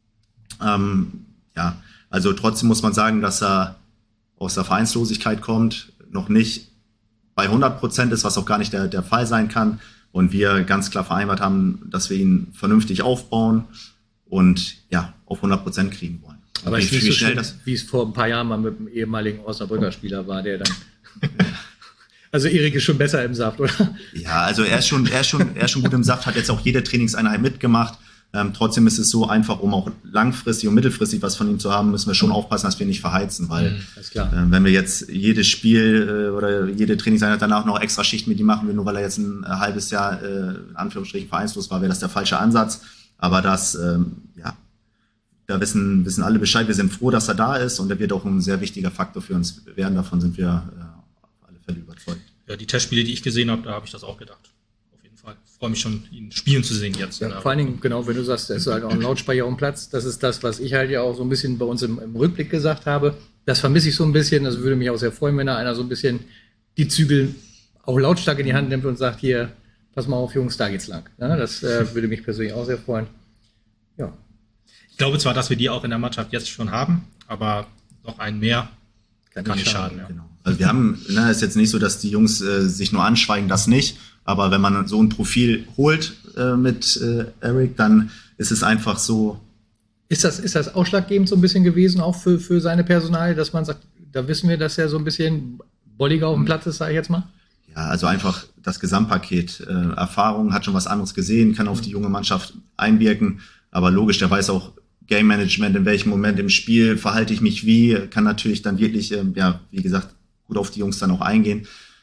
Ähm, ja, also trotzdem muss man sagen, dass er aus der Vereinslosigkeit kommt, noch nicht bei hundert Prozent ist, was auch gar nicht der, der Fall sein kann. Und wir ganz klar vereinbart haben, dass wir ihn vernünftig aufbauen und ja, auf hundert Prozent kriegen wollen. Aber es ist nicht so schnell, das wie es vor ein paar Jahren mal mit dem ehemaligen Osnabrücker Spieler war, der dann... Also Erik ist schon besser im Saft, oder? Ja, also er ist schon, er ist schon, er ist schon gut im Saft, hat jetzt auch jede Trainingseinheit mitgemacht. Ähm, trotzdem ist es so einfach, um auch langfristig und mittelfristig was von ihm zu haben, müssen wir schon aufpassen, dass wir nicht verheizen, weil mhm, klar. Äh, wenn wir jetzt jedes Spiel äh, oder jede Trainingseinheit danach noch extra Schicht mit ihm machen will, nur weil er jetzt ein äh, halbes Jahr äh, in Anführungsstrichen vereinslos war, wäre das der falsche Ansatz. Aber das, ähm, ja, da wissen, wissen alle Bescheid. Wir sind froh, dass er da ist und er wird auch ein sehr wichtiger Faktor für uns werden. Davon sind wir äh, auf alle Fälle überzeugt. Ja, die Testspiele, die ich gesehen habe, da habe ich das auch gedacht. Ich freue mich schon, ihn spielen zu sehen jetzt. Ja, vor allen Dingen, genau, wenn du sagst, da ist halt auch ein Lautsprecher am Platz. Das ist das, was ich halt ja auch so ein bisschen bei uns im, im Rückblick gesagt habe. Das vermisse ich so ein bisschen. Das würde mich auch sehr freuen, wenn da einer so ein bisschen die Zügel auch lautstark in die Hand nimmt und sagt, hier, pass mal auf, Jungs, da geht's lang. Ja, das äh, würde mich persönlich auch sehr freuen. Ja. Ich glaube zwar, dass wir die auch in der Mannschaft jetzt schon haben, aber noch einen mehr kann, kann nicht schaden. schaden ja. Genau. Also wir haben, ne, ist jetzt nicht so, dass die Jungs äh, sich nur anschweigen, das nicht. Aber wenn man so ein Profil holt äh, mit äh, Erik, dann ist es einfach so. Ist das, ist das ausschlaggebend so ein bisschen gewesen, auch für, für seine Personal, dass man sagt, da wissen wir, dass er so ein bisschen bolliger auf dem Platz ist, sage ich jetzt mal? Ja, also einfach das Gesamtpaket. Äh, Erfahrung, hat schon was anderes gesehen, kann auf die junge Mannschaft einwirken. Aber logisch, der weiß auch Game Management, in welchem Moment im Spiel verhalte ich mich wie, kann natürlich dann wirklich, äh, ja, wie gesagt, gut auf die Jungs dann auch eingehen.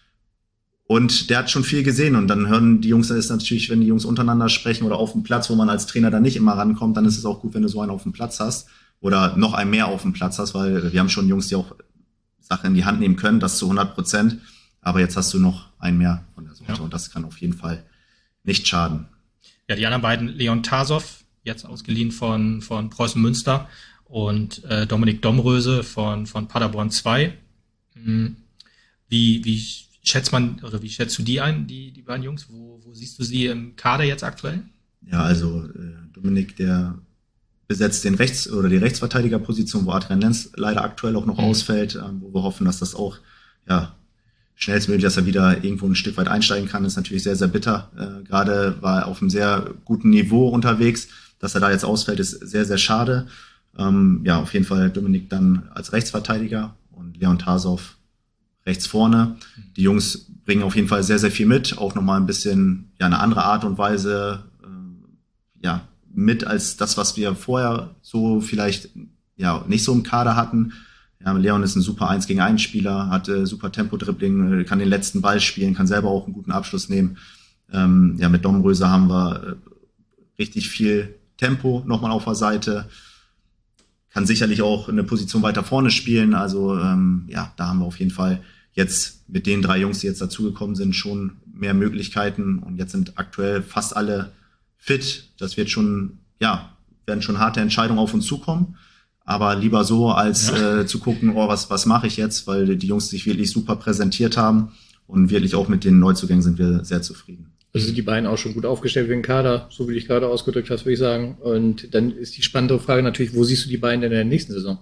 Und der hat schon viel gesehen und dann hören die Jungs, dann ist natürlich, wenn die Jungs untereinander sprechen oder auf dem Platz, wo man als Trainer dann nicht immer rankommt, dann ist es auch gut, wenn du so einen auf dem Platz hast oder noch einen mehr auf dem Platz hast, weil wir haben schon Jungs, die auch Sachen in die Hand nehmen können, das zu hundert Prozent, aber jetzt hast du noch einen mehr von der Sorte ja. Und das kann auf jeden Fall nicht schaden. Ja, die anderen beiden, Leon Tasov, jetzt ausgeliehen von, von Preußen Münster und äh, Dominik Domröse von, von Paderborn zwei. Hm. Wie, wie schätzt man, oder wie schätzt du die ein, die, die beiden Jungs? Wo, wo siehst du sie im Kader jetzt aktuell? Ja, also äh, Dominik, der besetzt den Rechts- oder die Rechtsverteidigerposition, wo Adrian Lenz leider aktuell auch noch mhm. ausfällt, äh, wo wir hoffen, dass das auch ja schnellstmöglich, dass er wieder irgendwo ein Stück weit einsteigen kann, ist natürlich sehr, sehr bitter. Äh, gerade war er auf einem sehr guten Niveau unterwegs, dass er da jetzt ausfällt, ist sehr, sehr schade. Ähm, ja, auf jeden Fall Dominik dann als Rechtsverteidiger und Leon Tasov rechts vorne. Die Jungs bringen auf jeden Fall sehr, sehr viel mit, auch nochmal ein bisschen ja eine andere Art und Weise äh, ja mit als das, was wir vorher so vielleicht ja nicht so im Kader hatten. Ja, Leon ist ein super eins gegen eins Spieler, hat äh, super Tempo-Dribbling, äh, kann den letzten Ball spielen, kann selber auch einen guten Abschluss nehmen. Ähm, ja, mit Domröse haben wir äh, richtig viel Tempo nochmal auf der Seite. Kann sicherlich auch eine Position weiter vorne spielen. Also ähm, ja, da haben wir auf jeden Fall jetzt mit den drei Jungs, die jetzt dazugekommen sind, schon mehr Möglichkeiten. Und jetzt sind aktuell fast alle fit. Das wird schon, ja, werden schon harte Entscheidungen auf uns zukommen. Aber lieber so, als ja. äh, zu gucken, oh, was, was mache ich jetzt? Weil die Jungs sich wirklich super präsentiert haben. Und wirklich auch mit den Neuzugängen sind wir sehr zufrieden. Also sind die beiden auch schon gut aufgestellt für den Kader, so wie du dich gerade ausgedrückt hast, würde ich sagen. Und dann ist die spannende Frage natürlich, wo siehst du die beiden denn in der nächsten Saison?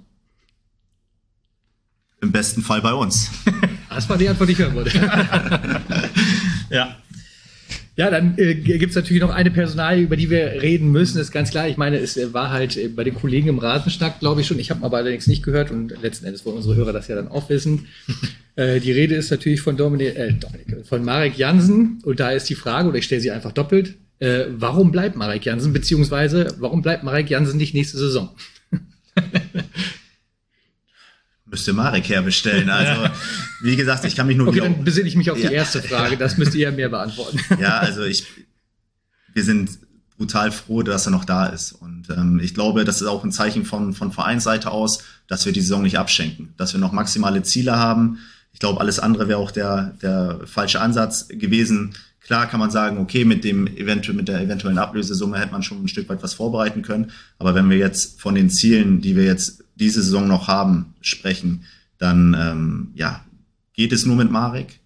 Im besten Fall bei uns. Das war die Antwort, die ich hören wollte. Ja. Ja, dann äh, gibt es natürlich noch eine Personalie, über die wir reden müssen, ist ganz klar. Ich meine, es war halt äh, bei den Kollegen im Rasenschnack, glaube ich schon. Ich habe aber allerdings nicht gehört und letzten Endes wollen unsere Hörer das ja dann auch wissen. äh, die Rede ist natürlich von Dominik, äh, Dominik, von Marek Jansen. Und da ist die Frage, oder ich stelle sie einfach doppelt, äh, warum bleibt Marek Jansen, beziehungsweise warum bleibt Marek Jansen nicht nächste Saison? Müsste Marek herbestellen. Also, wie gesagt, ich kann mich nur Okay, wieder... dann besinne ich mich auf die ja. erste Frage. Das müsst ihr ja mehr beantworten. Ja, also ich... Wir sind brutal froh, dass er noch da ist. Und ähm, ich glaube, das ist auch ein Zeichen von, von Vereinsseite aus, dass wir die Saison nicht abschenken. Dass wir noch maximale Ziele haben. Ich glaube, alles andere wäre auch der, der falsche Ansatz gewesen. Klar kann man sagen, okay, mit dem eventuell, mit der eventuellen Ablösesumme hätte man schon ein Stück weit was vorbereiten können. Aber wenn wir jetzt von den Zielen, die wir jetzt diese Saison noch haben, sprechen, dann ähm, ja, geht es nur mit Marek.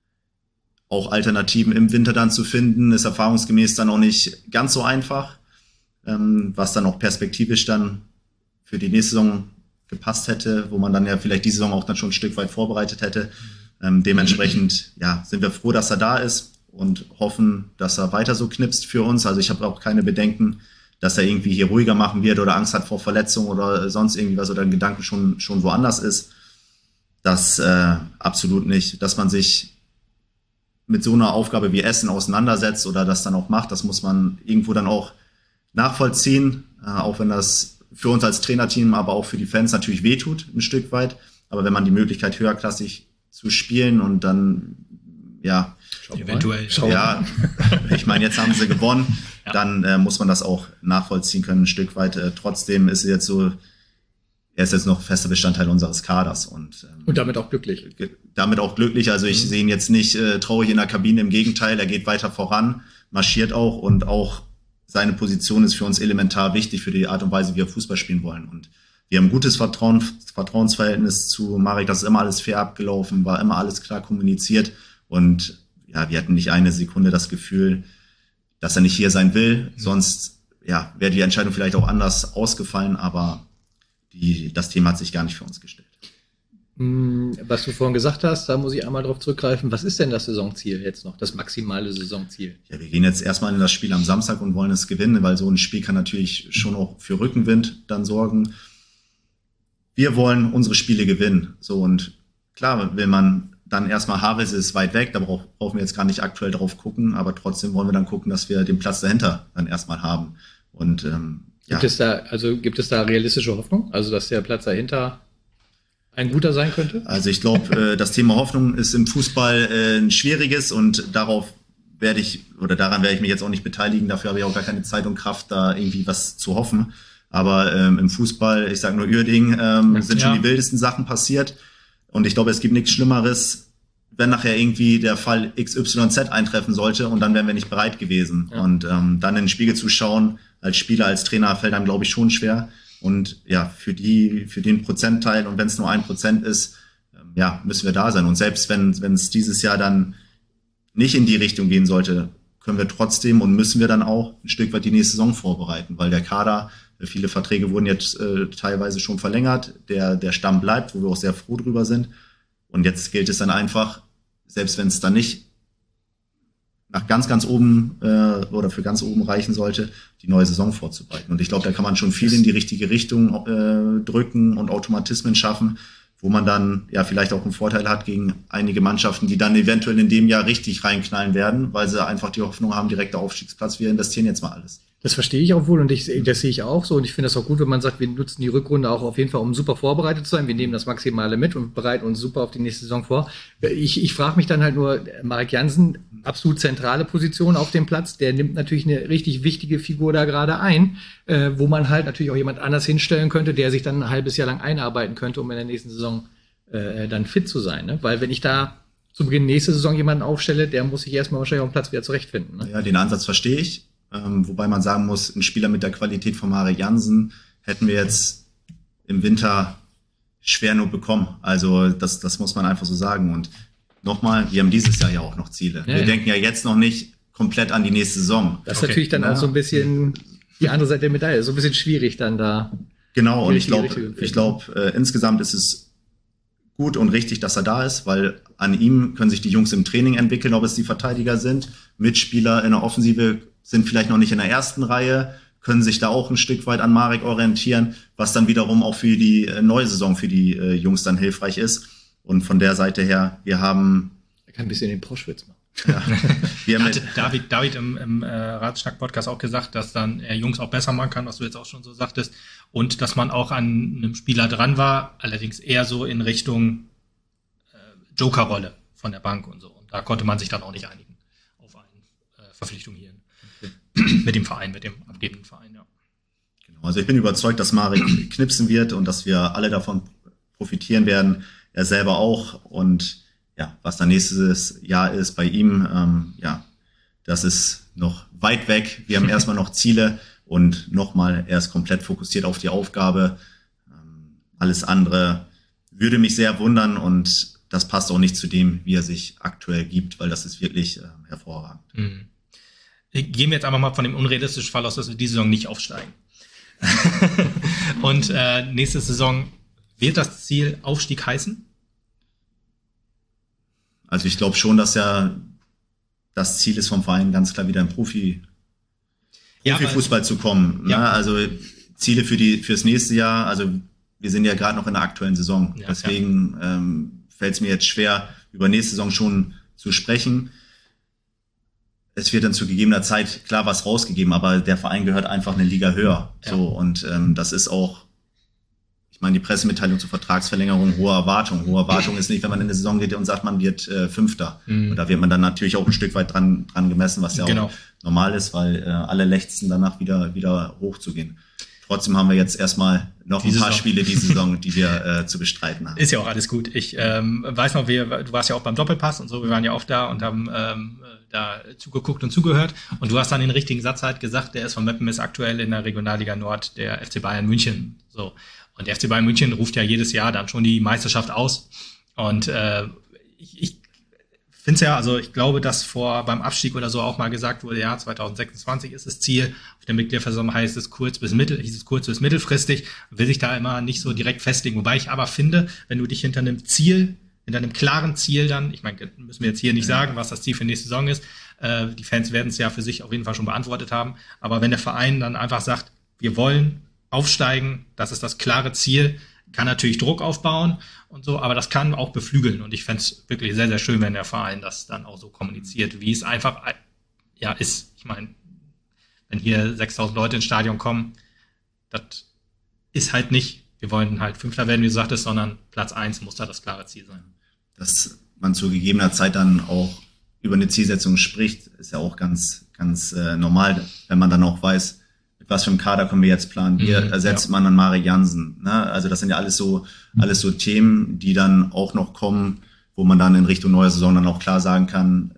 Auch Alternativen im Winter dann zu finden, ist erfahrungsgemäß dann auch nicht ganz so einfach, ähm, was dann auch perspektivisch dann für die nächste Saison gepasst hätte, wo man dann ja vielleicht die Saison auch dann schon ein Stück weit vorbereitet hätte. Ähm, dementsprechend ja, sind wir froh, dass er da ist und hoffen, dass er weiter so knipst für uns. Also ich habe auch keine Bedenken, dass er irgendwie hier ruhiger machen wird oder Angst hat vor Verletzungen oder sonst irgendwie was oder ein Gedanke schon, schon woanders ist. Das äh, absolut nicht. Dass man sich mit so einer Aufgabe wie Essen auseinandersetzt oder das dann auch macht, das muss man irgendwo dann auch nachvollziehen, äh, auch wenn das für uns als Trainerteam, aber auch für die Fans natürlich wehtut, ein Stück weit. Aber wenn man die Möglichkeit höherklassig zu spielen und dann, ja, Schau eventuell. Schau ja, ich meine, jetzt haben sie gewonnen, ja. dann äh, muss man das auch nachvollziehen können, ein Stück weit. Äh, trotzdem ist es jetzt so, er ist jetzt noch fester Bestandteil unseres Kaders. Und, ähm, und damit auch glücklich. Damit auch glücklich. Also ich mhm. sehe ihn jetzt nicht äh, traurig in der Kabine, im Gegenteil, er geht weiter voran, marschiert auch und auch seine Position ist für uns elementar wichtig für die Art und Weise, wie wir Fußball spielen wollen. Und wir haben ein gutes Vertrauen, Vertrauensverhältnis zu Marek, das ist immer alles fair abgelaufen, war immer alles klar kommuniziert und ja, wir hatten nicht eine Sekunde das Gefühl, dass er nicht hier sein will. Mhm. Sonst ja, wäre die Entscheidung vielleicht auch anders ausgefallen, aber die, das Thema hat sich gar nicht für uns gestellt. Was du vorhin gesagt hast, da muss ich einmal drauf zurückgreifen. Was ist denn das Saisonziel jetzt noch, das maximale Saisonziel? Ja, wir gehen jetzt erstmal in das Spiel am Samstag und wollen es gewinnen, weil so ein Spiel kann natürlich schon auch für Rückenwind dann sorgen. Wir wollen unsere Spiele gewinnen. So, und klar will man dann erstmal, Havels ist weit weg, da brauchen wir jetzt gar nicht aktuell drauf gucken, aber trotzdem wollen wir dann gucken, dass wir den Platz dahinter dann erstmal haben. Und ähm, Gibt ja. es da, also gibt es da realistische Hoffnung? Also, dass der Platz dahinter ein guter sein könnte? Also ich glaube, äh, das Thema Hoffnung ist im Fußball äh, ein schwieriges und darauf werde ich, oder daran werde ich mich jetzt auch nicht beteiligen, dafür habe ich auch gar keine Zeit und Kraft, da irgendwie was zu hoffen. Aber ähm, im Fußball, ich sage nur Uerdingen, ähm, sind ja. schon die wildesten Sachen passiert. Und ich glaube, es gibt nichts Schlimmeres, wenn nachher irgendwie der Fall X Y Z eintreffen sollte und dann wären wir nicht bereit gewesen. Ja. Und ähm, dann in den Spiegel zu schauen, als Spieler, als Trainer, fällt einem, glaube ich, schon schwer. Und ja, für die, für den Prozentteil, und wenn es nur ein Prozent ist, ähm, ja, müssen wir da sein. Und selbst wenn wenn es dieses Jahr dann nicht in die Richtung gehen sollte, können wir trotzdem und müssen wir dann auch ein Stück weit die nächste Saison vorbereiten, weil der Kader, viele Verträge wurden jetzt äh, teilweise schon verlängert, der der Stamm bleibt, wo wir auch sehr froh drüber sind. Und jetzt gilt es dann einfach, selbst wenn es dann nicht nach ganz, ganz oben äh, oder für ganz oben reichen sollte, die neue Saison vorzubereiten. Und ich glaube, da kann man schon viel in die richtige Richtung äh, drücken und Automatismen schaffen, wo man dann ja vielleicht auch einen Vorteil hat gegen einige Mannschaften, die dann eventuell in dem Jahr richtig reinknallen werden, weil sie einfach die Hoffnung haben, direkter Aufstiegsplatz, wir investieren jetzt mal alles. Das verstehe ich auch wohl und ich, das sehe ich auch so und ich finde das auch gut, wenn man sagt, wir nutzen die Rückrunde auch auf jeden Fall, um super vorbereitet zu sein. Wir nehmen das Maximale mit und bereiten uns super auf die nächste Saison vor. Ich, ich frage mich dann halt nur, Marek Jansen, absolut zentrale Position auf dem Platz, der nimmt natürlich eine richtig wichtige Figur da gerade ein, äh, wo man halt natürlich auch jemand anders hinstellen könnte, der sich dann ein halbes Jahr lang einarbeiten könnte, um in der nächsten Saison äh, dann fit zu sein. Ne? Weil wenn ich da zu Beginn nächste Saison jemanden aufstelle, der muss sich erstmal wahrscheinlich auf dem Platz wieder zurechtfinden. Ne? Ja, den Ansatz verstehe ich. Ähm, wobei man sagen muss, ein Spieler mit der Qualität von Marek Jansen hätten wir jetzt im Winter schwer nur bekommen. Also das, das muss man einfach so sagen. Und nochmal, wir haben dieses Jahr ja auch noch Ziele. Ja, wir ja. denken ja jetzt noch nicht komplett an die nächste Saison. Das ist okay. natürlich dann ja. auch so ein bisschen die andere Seite der Medaille. So ein bisschen schwierig dann da. Genau, und ich glaube, ich glaube, äh, insgesamt ist es gut und richtig, dass er da ist, weil an ihm können sich die Jungs im Training entwickeln, ob es die Verteidiger sind, Mitspieler in der Offensive sind vielleicht noch nicht in der ersten Reihe, können sich da auch ein Stück weit an Marek orientieren, was dann wiederum auch für die äh, neue Saison für die äh, Jungs dann hilfreich ist. Und von der Seite her, wir haben... Er kann ein bisschen den Proschwitz machen. Ja. Wir haben Hatte David, David im, im äh, Ratschnack-Podcast auch gesagt, dass dann er Jungs auch besser machen kann, was du jetzt auch schon so sagtest. Und dass man auch an einem Spieler dran war, allerdings eher so in Richtung äh, Joker-Rolle von der Bank und so. Und da konnte man sich dann auch nicht einigen auf eine äh, Verpflichtung hier. Okay. Mit dem Verein, mit dem abgebenden Verein, ja. Genau. Also ich bin überzeugt, dass Marek knipsen wird und dass wir alle davon profitieren werden. Er selber auch. Und ja, was dann nächstes Jahr ist bei ihm, ähm, ja, das ist noch weit weg. Wir haben erstmal noch Ziele und nochmal, er ist komplett fokussiert auf die Aufgabe. Ähm, alles andere würde mich sehr wundern und das passt auch nicht zu dem, wie er sich aktuell gibt, weil das ist wirklich äh, hervorragend. Mhm. Gehen wir jetzt einfach mal von dem unrealistischen Fall aus, dass wir diese Saison nicht aufsteigen. Und äh, nächste Saison wird das Ziel Aufstieg heißen? Also ich glaube schon, dass ja das Ziel ist vom Verein ganz klar wieder im Profi, ja, Profifußball zu kommen. Ja. Ne? Also Ziele für die fürs nächste Jahr. Also wir sind ja gerade noch in der aktuellen Saison. Ja, Deswegen ja. ähm, fällt es mir jetzt schwer, über nächste Saison schon zu sprechen. Es wird dann zu gegebener Zeit klar was rausgegeben, aber der Verein gehört einfach eine Liga höher. Ja. So und ähm, das ist auch. Ich meine, die Pressemitteilung zur Vertragsverlängerung, hohe Erwartung. Hohe Erwartung ist nicht, wenn man in eine Saison geht und sagt, man wird äh, Fünfter. Mhm. Und da wird man dann natürlich auch ein Stück weit dran, dran gemessen, was ja genau. auch normal ist, weil äh, alle lechzen danach wieder, wieder hochzugehen. Trotzdem haben wir jetzt erstmal noch die ein paar Saison. Spiele diese Saison, die wir äh, zu bestreiten haben. Ist ja auch alles gut. Ich ähm, weiß noch, wir, du warst ja auch beim Doppelpass und so, wir waren ja oft da und haben ähm, da zugeguckt und zugehört. Und du hast dann den richtigen Satz halt gesagt, der S V Meppen ist aktuell in der Regionalliga Nord der F C Bayern München. So. Und der F C Bayern München ruft ja jedes Jahr dann schon die Meisterschaft aus. Und äh, ich, ich finde es ja, also ich glaube, dass vor beim Abstieg oder so auch mal gesagt wurde, ja, zwanzig sechsundzwanzig ist das Ziel. Auf der Mitgliederversammlung heißt es kurz bis mittel, hieß es kurz bis mittelfristig, will sich da immer nicht so direkt festlegen. Wobei ich aber finde, wenn du dich hinter einem Ziel, hinter einem klaren Ziel dann, ich meine, müssen wir jetzt hier nicht sagen, was das Ziel für nächste Saison ist. Äh, die Fans werden es ja für sich auf jeden Fall schon beantwortet haben. Aber wenn der Verein dann einfach sagt, wir wollen aufsteigen, das ist das klare Ziel, kann natürlich Druck aufbauen und so, aber das kann auch beflügeln und ich fände es wirklich sehr, sehr schön, wenn der Verein das dann auch so kommuniziert, wie es einfach ja ist. Ich meine, wenn hier sechstausend Leute ins Stadion kommen, das ist halt nicht, wir wollen halt Fünfter werden, wie du sagtest, sondern Platz eins muss da das klare Ziel sein. Dass man zu gegebener Zeit dann auch über eine Zielsetzung spricht, ist ja auch ganz, ganz äh, normal, wenn man dann auch weiß, was für einen Kader können wir jetzt planen? Wie mhm, ersetzt ja. man dann Marek Jansen? Ne? Also das sind ja alles so, alles so Themen, die dann auch noch kommen, wo man dann in Richtung neuer Saison dann auch klar sagen kann,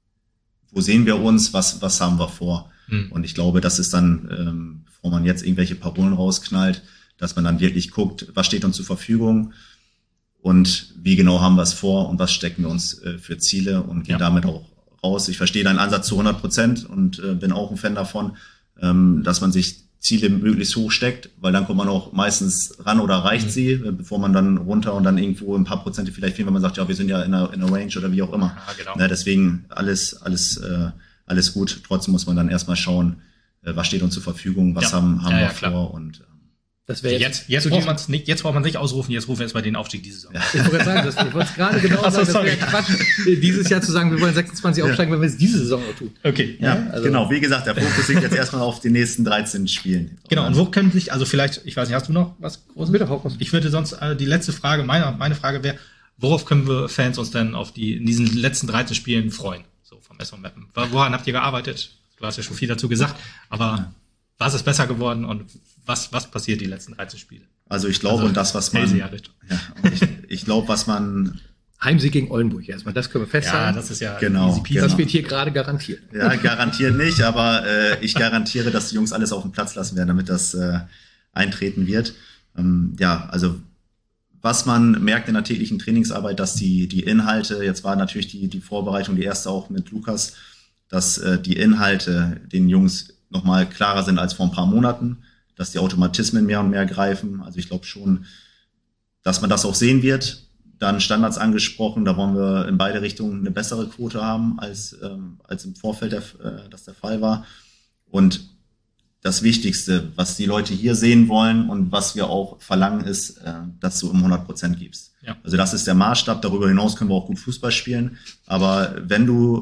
wo sehen wir uns, was, was haben wir vor? Mhm. Und ich glaube, das ist dann, ähm, bevor man jetzt irgendwelche Parolen rausknallt, dass man dann wirklich guckt, was steht uns zur Verfügung und wie genau haben wir es vor und was stecken wir uns äh, für Ziele und gehen ja. damit auch raus. Ich verstehe deinen Ansatz zu hundert Prozent und äh, bin auch ein Fan davon, dass man sich Ziele möglichst hoch steckt, weil dann kommt man auch meistens ran oder erreicht mhm. sie, bevor man dann runter und dann irgendwo ein paar Prozente vielleicht fehlen, wenn man sagt, ja, wir sind ja in einer, in einer Range oder wie auch immer. Ja, genau. Ja, deswegen alles, alles, äh, alles gut. Trotzdem muss man dann erstmal schauen, äh, was steht uns zur Verfügung, was ja. haben, haben ja, wir ja, vor klar. und äh, das wäre jetzt, jetzt, jetzt braucht man es nicht, jetzt braucht man sich ausrufen, jetzt rufen wir jetzt mal den Aufstieg diese Saison. Ja. Ich wollte sagen, das, ich wollte es gerade genau sagen, das wäre Quatsch, dieses Jahr zu sagen, wir wollen sechsundzwanzig aufsteigen, wenn wir es diese Saison auch tun. Okay. Ja, ja also genau, wie gesagt, der Fokus liegt jetzt erstmal auf den nächsten dreizehn Spielen. Genau, und wo können sich, also vielleicht, ich weiß nicht, hast du noch was Großes? Bitte, Haupt. Ich würde sonst, äh, die letzte Frage, meine, meine Frage wäre, worauf können wir Fans uns denn auf die, in diesen letzten dreizehn Spielen freuen? So vom S V Meppen. Woran habt ihr gearbeitet? Du hast ja schon viel dazu gesagt, aber ja. was ist besser geworden und was, was passiert die letzten dreizehn Spiele? Also ich glaube, also, und das, was man, ja, ich, ich glaube, was man, Heimsieg gegen Oldenburg erstmal, das können wir festhalten. Ja, das ist ja genau, easy peasy. Das wird hier gerade garantiert. Ja, garantiert nicht, aber äh, ich garantiere, dass die Jungs alles auf den Platz lassen werden, damit das äh, eintreten wird. Ähm, ja, also was man merkt in der täglichen Trainingsarbeit, dass die die Inhalte, jetzt war natürlich die die Vorbereitung, die erste auch mit Lukas, dass äh, die Inhalte den Jungs nochmal klarer sind als vor ein paar Monaten, dass die Automatismen mehr und mehr greifen. Also ich glaube schon, dass man das auch sehen wird. Dann Standards angesprochen, da wollen wir in beide Richtungen eine bessere Quote haben, als, ähm, als im Vorfeld der, äh, das der Fall war. Und das Wichtigste, was die Leute hier sehen wollen und was wir auch verlangen, ist, äh, dass du um hundert Prozent gibst. Ja. Also das ist der Maßstab. Darüber hinaus können wir auch gut Fußball spielen. Aber wenn du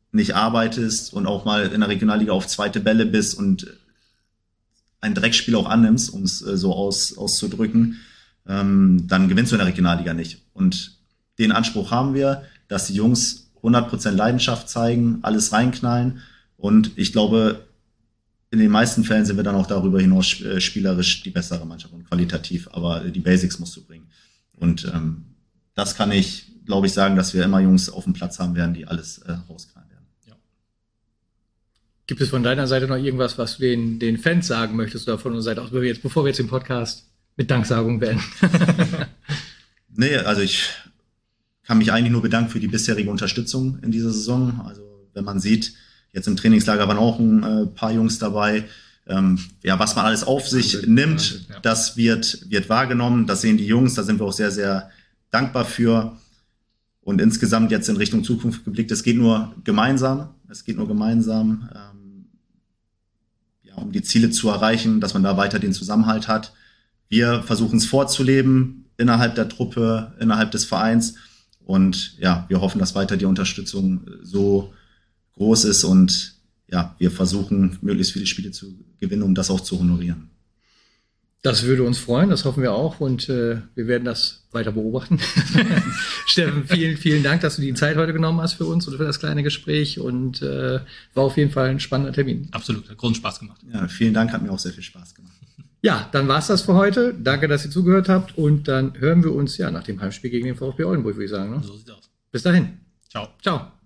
nicht arbeitest und auch mal in der Regionalliga auf zweite Bälle bist und ein Dreckspiel auch annimmst, um es äh, so aus, auszudrücken, ähm, dann gewinnst du in der Regionalliga nicht. Und den Anspruch haben wir, dass die Jungs hundert Prozent Leidenschaft zeigen, alles reinknallen. Und ich glaube, in den meisten Fällen sind wir dann auch darüber hinaus äh, spielerisch die bessere Mannschaft und qualitativ. Aber die Basics musst du bringen. Und ähm, das kann ich, glaube ich, sagen, dass wir immer Jungs auf dem Platz haben werden, die alles äh, rausknallen werden. Ja. Gibt es von deiner Seite noch irgendwas, was du den, den Fans sagen möchtest oder von unserer Seite aus, bevor wir jetzt, bevor wir jetzt den Podcast mit Danksagung beenden? Nee, also ich kann mich eigentlich nur bedanken für die bisherige Unterstützung in dieser Saison. Also wenn man sieht, jetzt im Trainingslager waren auch ein äh, paar Jungs dabei. Ähm, ja, was man alles auf sich Wahnsinn, nimmt, Wahnsinn, ja. das wird, wird wahrgenommen. Das sehen die Jungs, da sind wir auch sehr, sehr dankbar für. Und insgesamt jetzt in Richtung Zukunft geblickt, es geht nur gemeinsam. Es geht nur gemeinsam, ähm, ja, um die Ziele zu erreichen, dass man da weiter den Zusammenhalt hat. Wir versuchen es vorzuleben innerhalb der Truppe, innerhalb des Vereins. Und ja, wir hoffen, dass weiter die Unterstützung so groß ist und ja, wir versuchen, möglichst viele Spiele zu gewinnen, um das auch zu honorieren. Das würde uns freuen, das hoffen wir auch und äh, wir werden das weiter beobachten. Steffen, vielen, vielen Dank, dass du die Zeit heute genommen hast für uns und für das kleine Gespräch und äh, war auf jeden Fall ein spannender Termin. Absolut, hat großen Spaß gemacht. Ja, vielen Dank, hat mir auch sehr viel Spaß gemacht. Ja, dann war's das für heute. Danke, dass ihr zugehört habt und dann hören wir uns ja nach dem Heimspiel gegen den VfB Oldenburg, würde ich sagen. Ne? So sieht's aus. Bis dahin. Ciao. Ciao.